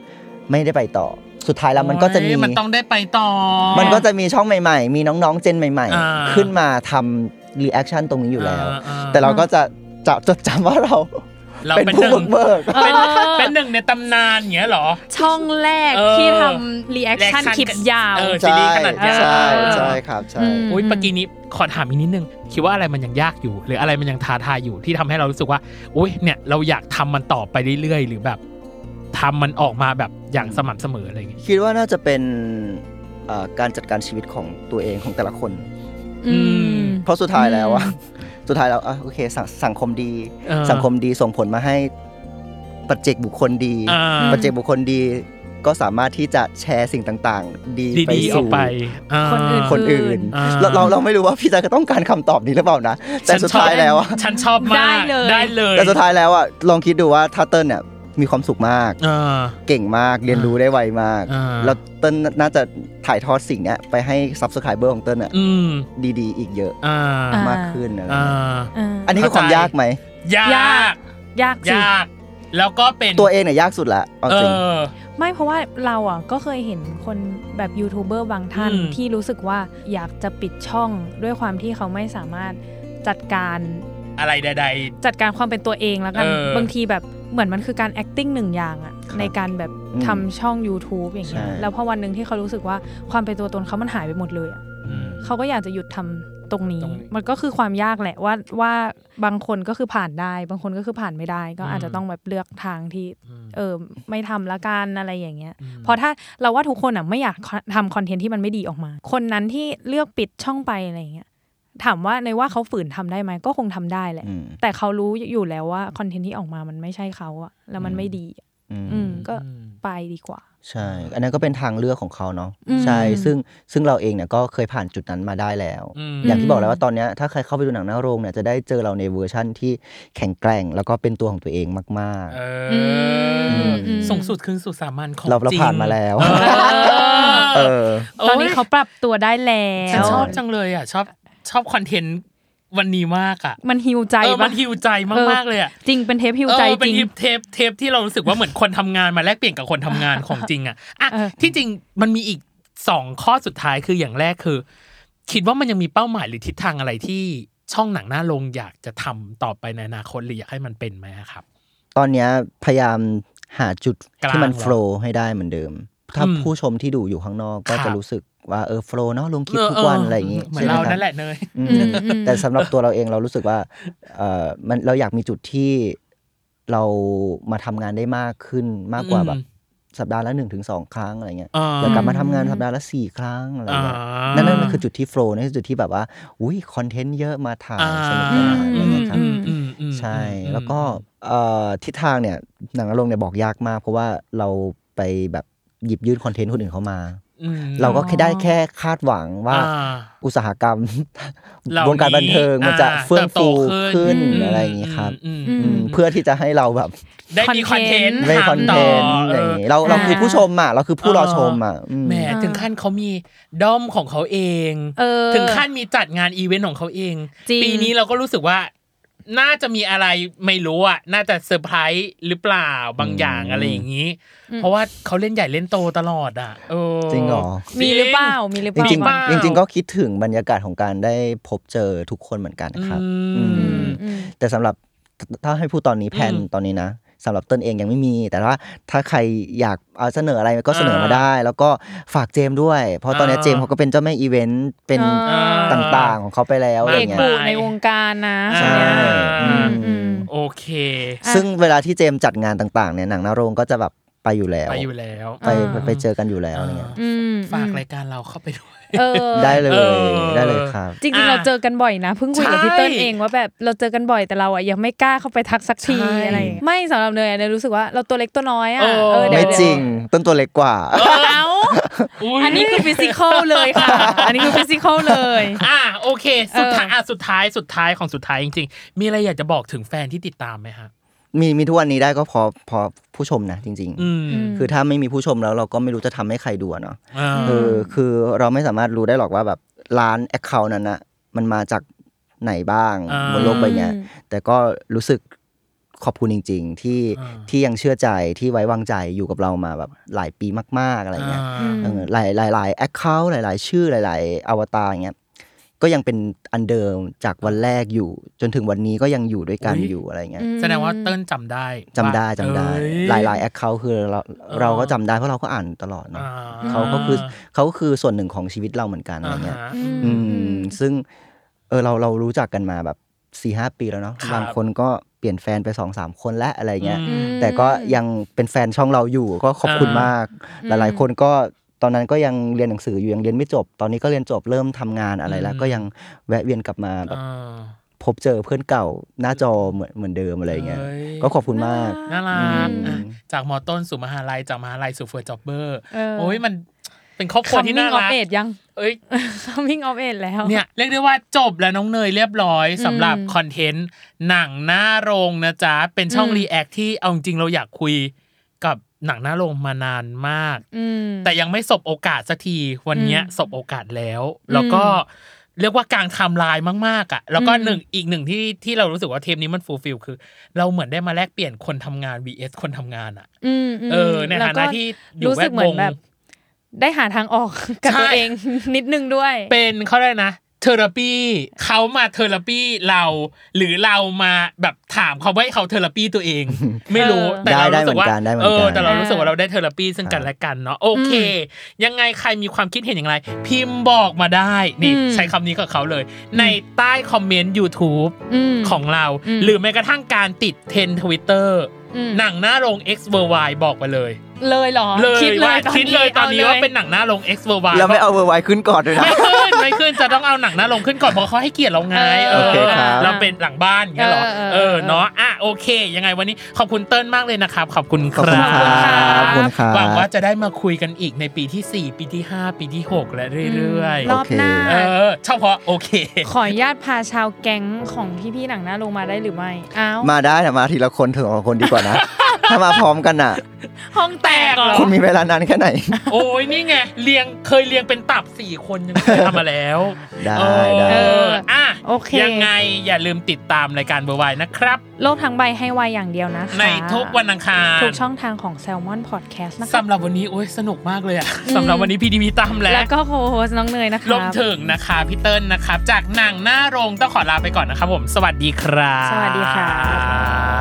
ไม่ได้ไปต่อสุดท้ายแล้วมันก็จะมีมันต้องได้ไปต่อมันก็จะมีช่องใหม่ๆมีน้องๆเจนใหม่ๆขึ้นมาทำรีแอคชั่นตรงนี้อยู่แล้วแต่เราก็จะจดจำว่าเราเป็นผู้บุกเบิกเป็นหนึ่งในตำนานอย่างเงี้ยหรอช่องแรกที่ทำรีแอคชั่นคลิปยาวซีรีส์ขนาดยาวใช่ครับใช่โอ้ยเมื่อกี้นี้ขอถามอีกนิดนึงคิดว่าอะไรมันยังยากอยู่หรืออะไรมันยังท้าทายอยู่ที่ทำให้เรารู้สึกว่าโอ้ยเนี่ยเราอยากทำมันต่อไปเรื่อยๆหรือแบบทำมันออกมาแบบอย่างสม่ำเสมออะไรอย่างเงี้ยคิดว่าน่าจะเป็นการจัดการชีวิตของตัวเองของแต่ละคนเพราะสุดท้ายแล้วโอเคสังคมดีส่งผลมาให้ปัจเจกบุคคลดีปัจเจกบุคคลดีก็สามารถที่จะแชร์สิ่งต่างๆดีไปสู่คนอื่นเราไม่รู้ว่าพี่ใจก็ต้องการคำตอบนี้หรือเปล่านะแต่สุดท้ายแล้วฉันชอบมากได้เลยแต่สุดท้ายแล้วลองคิดดูว่าถ้าเติ้ลเนี่ยมีความสุขมากเก่งมากเรียนรู้ได้ไวมากแล้วเติ้ลน่าจะถ่ายทอดสิ่งนี้ไปให้ Subscriber ของเติ้ลดีๆอีกเยอะมากขึ้นอะไรอันนี้คือความยากไหมยากแล้วก็เป็นตัวเองเนี่ยยากสุดละเอาจริงไม่เพราะว่าเราก็เคยเห็นคนแบบยูทูบเบอร์บางท่านที่รู้สึกว่าอยากจะปิดช่องด้วยความที่เขาไม่สามารถจัดการอะไรใดๆจัดการความเป็นตัวเองแล้วกันบางทีแบบเหมือนมันคือการ acting หนึ่งอย่างในการแบบทำช่อง YouTube อย่างเงี้ยแล้วพอวันนึงที่เขารู้สึกว่าความเป็นตัวตนเขามันหายไปหมดเลยเขาก็อยากจะหยุดทำตรงนี้มันก็คือความยากแหละว่าบางคนก็คือผ่านได้บางคนก็คือผ่านไม่ได้ก็อาจจะต้องแบบเลือกทางที่ไม่ทำละกันอะไรอย่างเงี้ยเพราะถ้าเราว่าทุกคนไม่อยากทำคอนเทนต์ที่มันไม่ดีออกมาคนนั้นที่เลือกปิดช่องไปอะไรอย่างเงี้ยถามว่าในว่าเขาฝืนทำได้ไหมก็คงทำได้แหละแต่เขารู้อยู่แล้วว่าคอนเทนต์ที่ออกมามันไม่ใช่เขาอะแล้วมันไม่ดีก็ไปดีกว่าใช่อันนั้นก็เป็นทางเลือกของเขาเนาะใช่ซึ่งเราเองเนี่ยก็เคยผ่านจุดนั้นมาได้แล้วอย่างที่บอกแล้วว่าตอนนี้ถ้าใครเข้าไปดูหนังหน้าโรงเนี่ยจะได้เจอเราในเวอร์ชั่นที่แข็งแกร่งแล้วก็เป็นตัวของตัวเองมากๆสูงสุดคือสุดสามัญของจริงเราผ่านมาแล้วตอนนี้เขาปรับตัวได้แล้วชอบจังเลยอ่ะชอบคอนเทนต์วันนี้มากอ่ะมันฮีลใจมันฮีลใจมากๆเลยอ่ะจริงเป็นเทปฮีลใจจริงเป็นเทปที่เรารู้สึกว่าเหมือนคนทำงานมาแลกเปลี่ยนกับคนทำงานของจริงอ่ะที่จริงมันมีอีก2ข้อสุดท้ายคืออย่างแรกคือคิดว่ามันยังมีเป้าหมายหรือทิศทางอะไรที่ช่องหนังหน้าโรงอยากจะทำต่อไปในอนาคตหรืออยากให้มันเป็นไหมครับตอนนี้พยายามหาจุดที่มันโฟลว์ให้ได้เหมือนเดิมถ้าผู้ชมที่ดูอยู่ข้างนอกก็จะรู้สึกว่าโฟลว์เนาะลงคลิปทุกวันอะไรอย่างงี้เหมือนเรานั่นแหละเนยแต่สำหรับตัวเราเองเรารู้สึกว่ามันเราอยากมีจุดที่เรามาทำงานได้มากขึ้นมากกว่าแบบสัปดาห์ละ 1-2 ครั้งอะไรเงี้ยแล้วกลับมาทำงานสัปดาห์ละ4 ครั้งอะไรเงี้ยนั่นคือจุดที่โฟลว์นั่นคือจุดที่แบบว่าอุ้ยคอนเทนต์เยอะมาถ่ายสนุกอะไรเงี้ยครับใช่แล้วก็ทิศทางเนี่ยหนังอารมณ์เนี่ยบอกยากมากเพราะว่าเราไปแบบหยิบยื่นคอนเทนต์คนอื่นเข้ามาเราก็ได้แค่คาดหวังว่าอุตสาหกรรมวงการบันเทิงมันจะเฟื่องฟูขึ้นอะไรอย่างนี้ครับเพื่อที่จะให้เราแบบได้มีคอนเทนต์ไม่คอนเทนต์อะไรอย่างนี้เราคือผู้ชมอ่ะเราคือผู้รอชมอ่ะแหมถึงขั้นเขามีด้อมของเขาเองถึงขั้นมีจัดงานอีเวนต์ของเขาเองปีนี้เราก็รู้สึกว่าน่าจะมีอะไรไม่รู้อ่ะน่าจะเซอร์ไพรส์หรือเปล่าบางอย่างอะไรอย่างนี้เพราะว่าเขาเล่นใหญ่เล่นโตตลอดอ่ะจริงเหรอมีหรือเปล่าจริงก็คิดถึงบรรยากาศของการได้พบเจอทุกคนเหมือนกันครับแต่สำหรับถ้าให้พูดตอนนี้แผนตอนนี้นะสำหรับต้นเองยังไม่มีแต่ว่าถ้าใครอยากเสนออะไรก็เสนอมาได้แล้วก็ฝากเจมด้วยเพราะตอนนี้เจมเขาก็เป็นเจ้าแม่อีเวนต์เป็นต่างๆของเขาไปแล้วอะไรเงี้ยในวงการนะใช่โอเคซึ่งเวลาที่เจมจัดงานต่างๆเนี่ยหนังหน้าโรงก็จะแบบไปอยู่แล้วไปเจอกันอยู่แล้วอะไรเงี้ยฝากรายการเราเข้าไปด้วยได้เลยครับจริงๆเราเจอกันบ่อยนะเพิ่งคุยกับพี่เติ้ลเองว่าแบบเราเจอกันบ่อยแต่เรายังไม่กล้าเข้าไปทักสักทีอะไรไม่สำหรับเนยรู้สึกว่าเราตัวเล็กตัวน้อยไม่จริงต้นตัวเล็กกว่าอันนี้คือฟิสิคอลเลยค่ะอันนี้คือฟิสิคอลเลยโอเคสุดท้ายของสุดท้ายจริงๆมีอะไรอยากจะบอกถึงแฟนที่ติดตามไหมฮะมีทุกวันนี้ได้ก็พอผู้ชมนะจริงๆคือถ้าไม่มีผู้ชมแล้วเราก็ไม่รู้จะทำให้ใครดูเนาะคือเราไม่สามารถรู้ได้หรอกว่าแบบร้าน account นั้นนะมันมาจากไหนบ้างบนโลกใบนี้แต่ก็รู้สึกขอบคุณจริงๆที่ยังเชื่อใจที่ไว้วางใจอยู่กับเรามาแบบหลายปีมากๆอะไรเงี้ยหลายแอคเคาท์หลายๆชื่อหลายๆอวตารอย่างเงี้ยก็ยังเป็นอันเดิมจากวันแรกอยู่จนถึงวันนี้ก็ยังอยู่ด้วยกันอยู่อะไรเงี้ยแสดงว่าเติ้ลจำได้หลายแอคเคาท์คือเราก็จำได้เพราะเราก็อ่านตลอดเนาะเขาก็คือส่วนหนึ่งของชีวิตเราเหมือนกันอะไรเงี้ยซึ่งเรารู้จักกันมาแบบ 4-5 ปีแล้วเนาะบางคนก็เปลี่ยนแฟนไป 2-3 คนแล้วอะไรเงี้ยแต่ก็ยังเป็นแฟนช่องเราอยู่ก็ขอบคุณมากหลายๆคนก็ตอนนั้นก็ยังเรียนหนังสืออยู่ยังเรียนไม่จบตอนนี้ก็เรียนจบเริ่มทำงานอะไรแล้วก็ยังแวะเวียนกลับมาแบบพบเจอเพื่อนเก่าหน้าจอเหมือนเดิมอะไรเงี้ยก็ขอบคุณมากน่ารักจากม.ต้นสู่มหาลัยจากมหาลัยสู่เฟิร์สจ็อบเบอร์โอ้ยมันเป็นครอบครัวที่น่ารัก coming of age ยังcoming of age แล้วเนี่ยเรียกได้ว่าจบแล้วน้องเนยเรียบร้อยสำหรับคอนเทนต์หนังหน้าโรงนะจ๊ะเป็นช่องรีแอคที่เอาจริงเราอยากคุยกับหนังหน้าโรงมานานมากแต่ยังไม่สบโอกาสสักทีวันนี้สบโอกาสแล้วแล้วก็เรียกว่ากลางไทม์ไลน์มากๆอ่ะแล้วก็อีกหนึ่งที่เรารู้สึกว่าเทปนี้มันฟูลฟิลคือเราเหมือนได้มาแลกเปลี่ยนคนทำงาน vs คนทำงานอ่ะในฐานะที่อยู่แวดวงได้หาทางออกกับตัวเองนิดนึงด้วยเป็นเขาได้นะเทอราปีเขามาเทอราปีเราหรือเรามาแบบถามเขาว่าเขาเทอราปีตัวเองไม่รู้แต่เรารู้สึกว่าแต่เรารู้สึกว่าเราได้เทอราปีซึ่งกันและกันเนาะโอเคยังไงใครมีความคิดเห็นอย่างไรพิมพ์บอกมาได้นี่ใช้คำนี้กับเขาเลยในใต้คอมเมนต์ YouTube ของเราหรือแม้กระทั่งการติดเทรนด์ Twitter หนังหน้าโรง X Worldwide บอกมาเลยหรอคิดเลยตอนนี้ว่าเป็นหนังหน้าโรง X Worldwide เราไม่เอา Worldwide ขึ้นก่อนด้วยนะไม่ขึ้นจะต้องเอาหนังหน้าโรงขึ้นก่อนเพราะเขาให้เกียรติเราไงเราเป็นหลังบ้านอย่างเงี้ยหรอเนาะโอเคยังไงวันนี้ขอบคุณเติ้ลมากเลยนะครับขอบคุณครับหวังว่าจะได้มาคุยกันอีกในปีที่4ปีที่5ปีที่6และเรื่อยๆรอบหน้าเฉพาะโอเคขออนุญาตพาชาวแก๊งของพี่ๆหนังหน้าโรงมาได้หรือไม่มาได้แต่มาทีละคนถึง2คนดีกว่านะถ้ามาพร้อมกันน่ะห้องแตกเหรอคุณมีเวลานานแค่ไหนโอ้ยนี่ไงเคยเรียงเป็นตับ4คนยังทำมาแล้วได้โอเคยังไงอย่าลืมติดตามรายการเบอร์ไวนะครับโลกทั้งใบให้ไวอย่างเดียวนะคะในทุกวันอังคารทุกช่องทางของ Salmon Podcast นะคะสำหรับวันนี้โอ้ยสนุกมากเลยอ่ะสำหรับวันนี้พี่ดีพีตั้มแล้วก็โค้ชน้องเนยนะคะรวมถึงนะคะพี่เติ้ลนะครับจากหนังหน้าโรงต้องขอลาไปก่อนนะครับผมสวัสดีครับสวัสดีค่ะ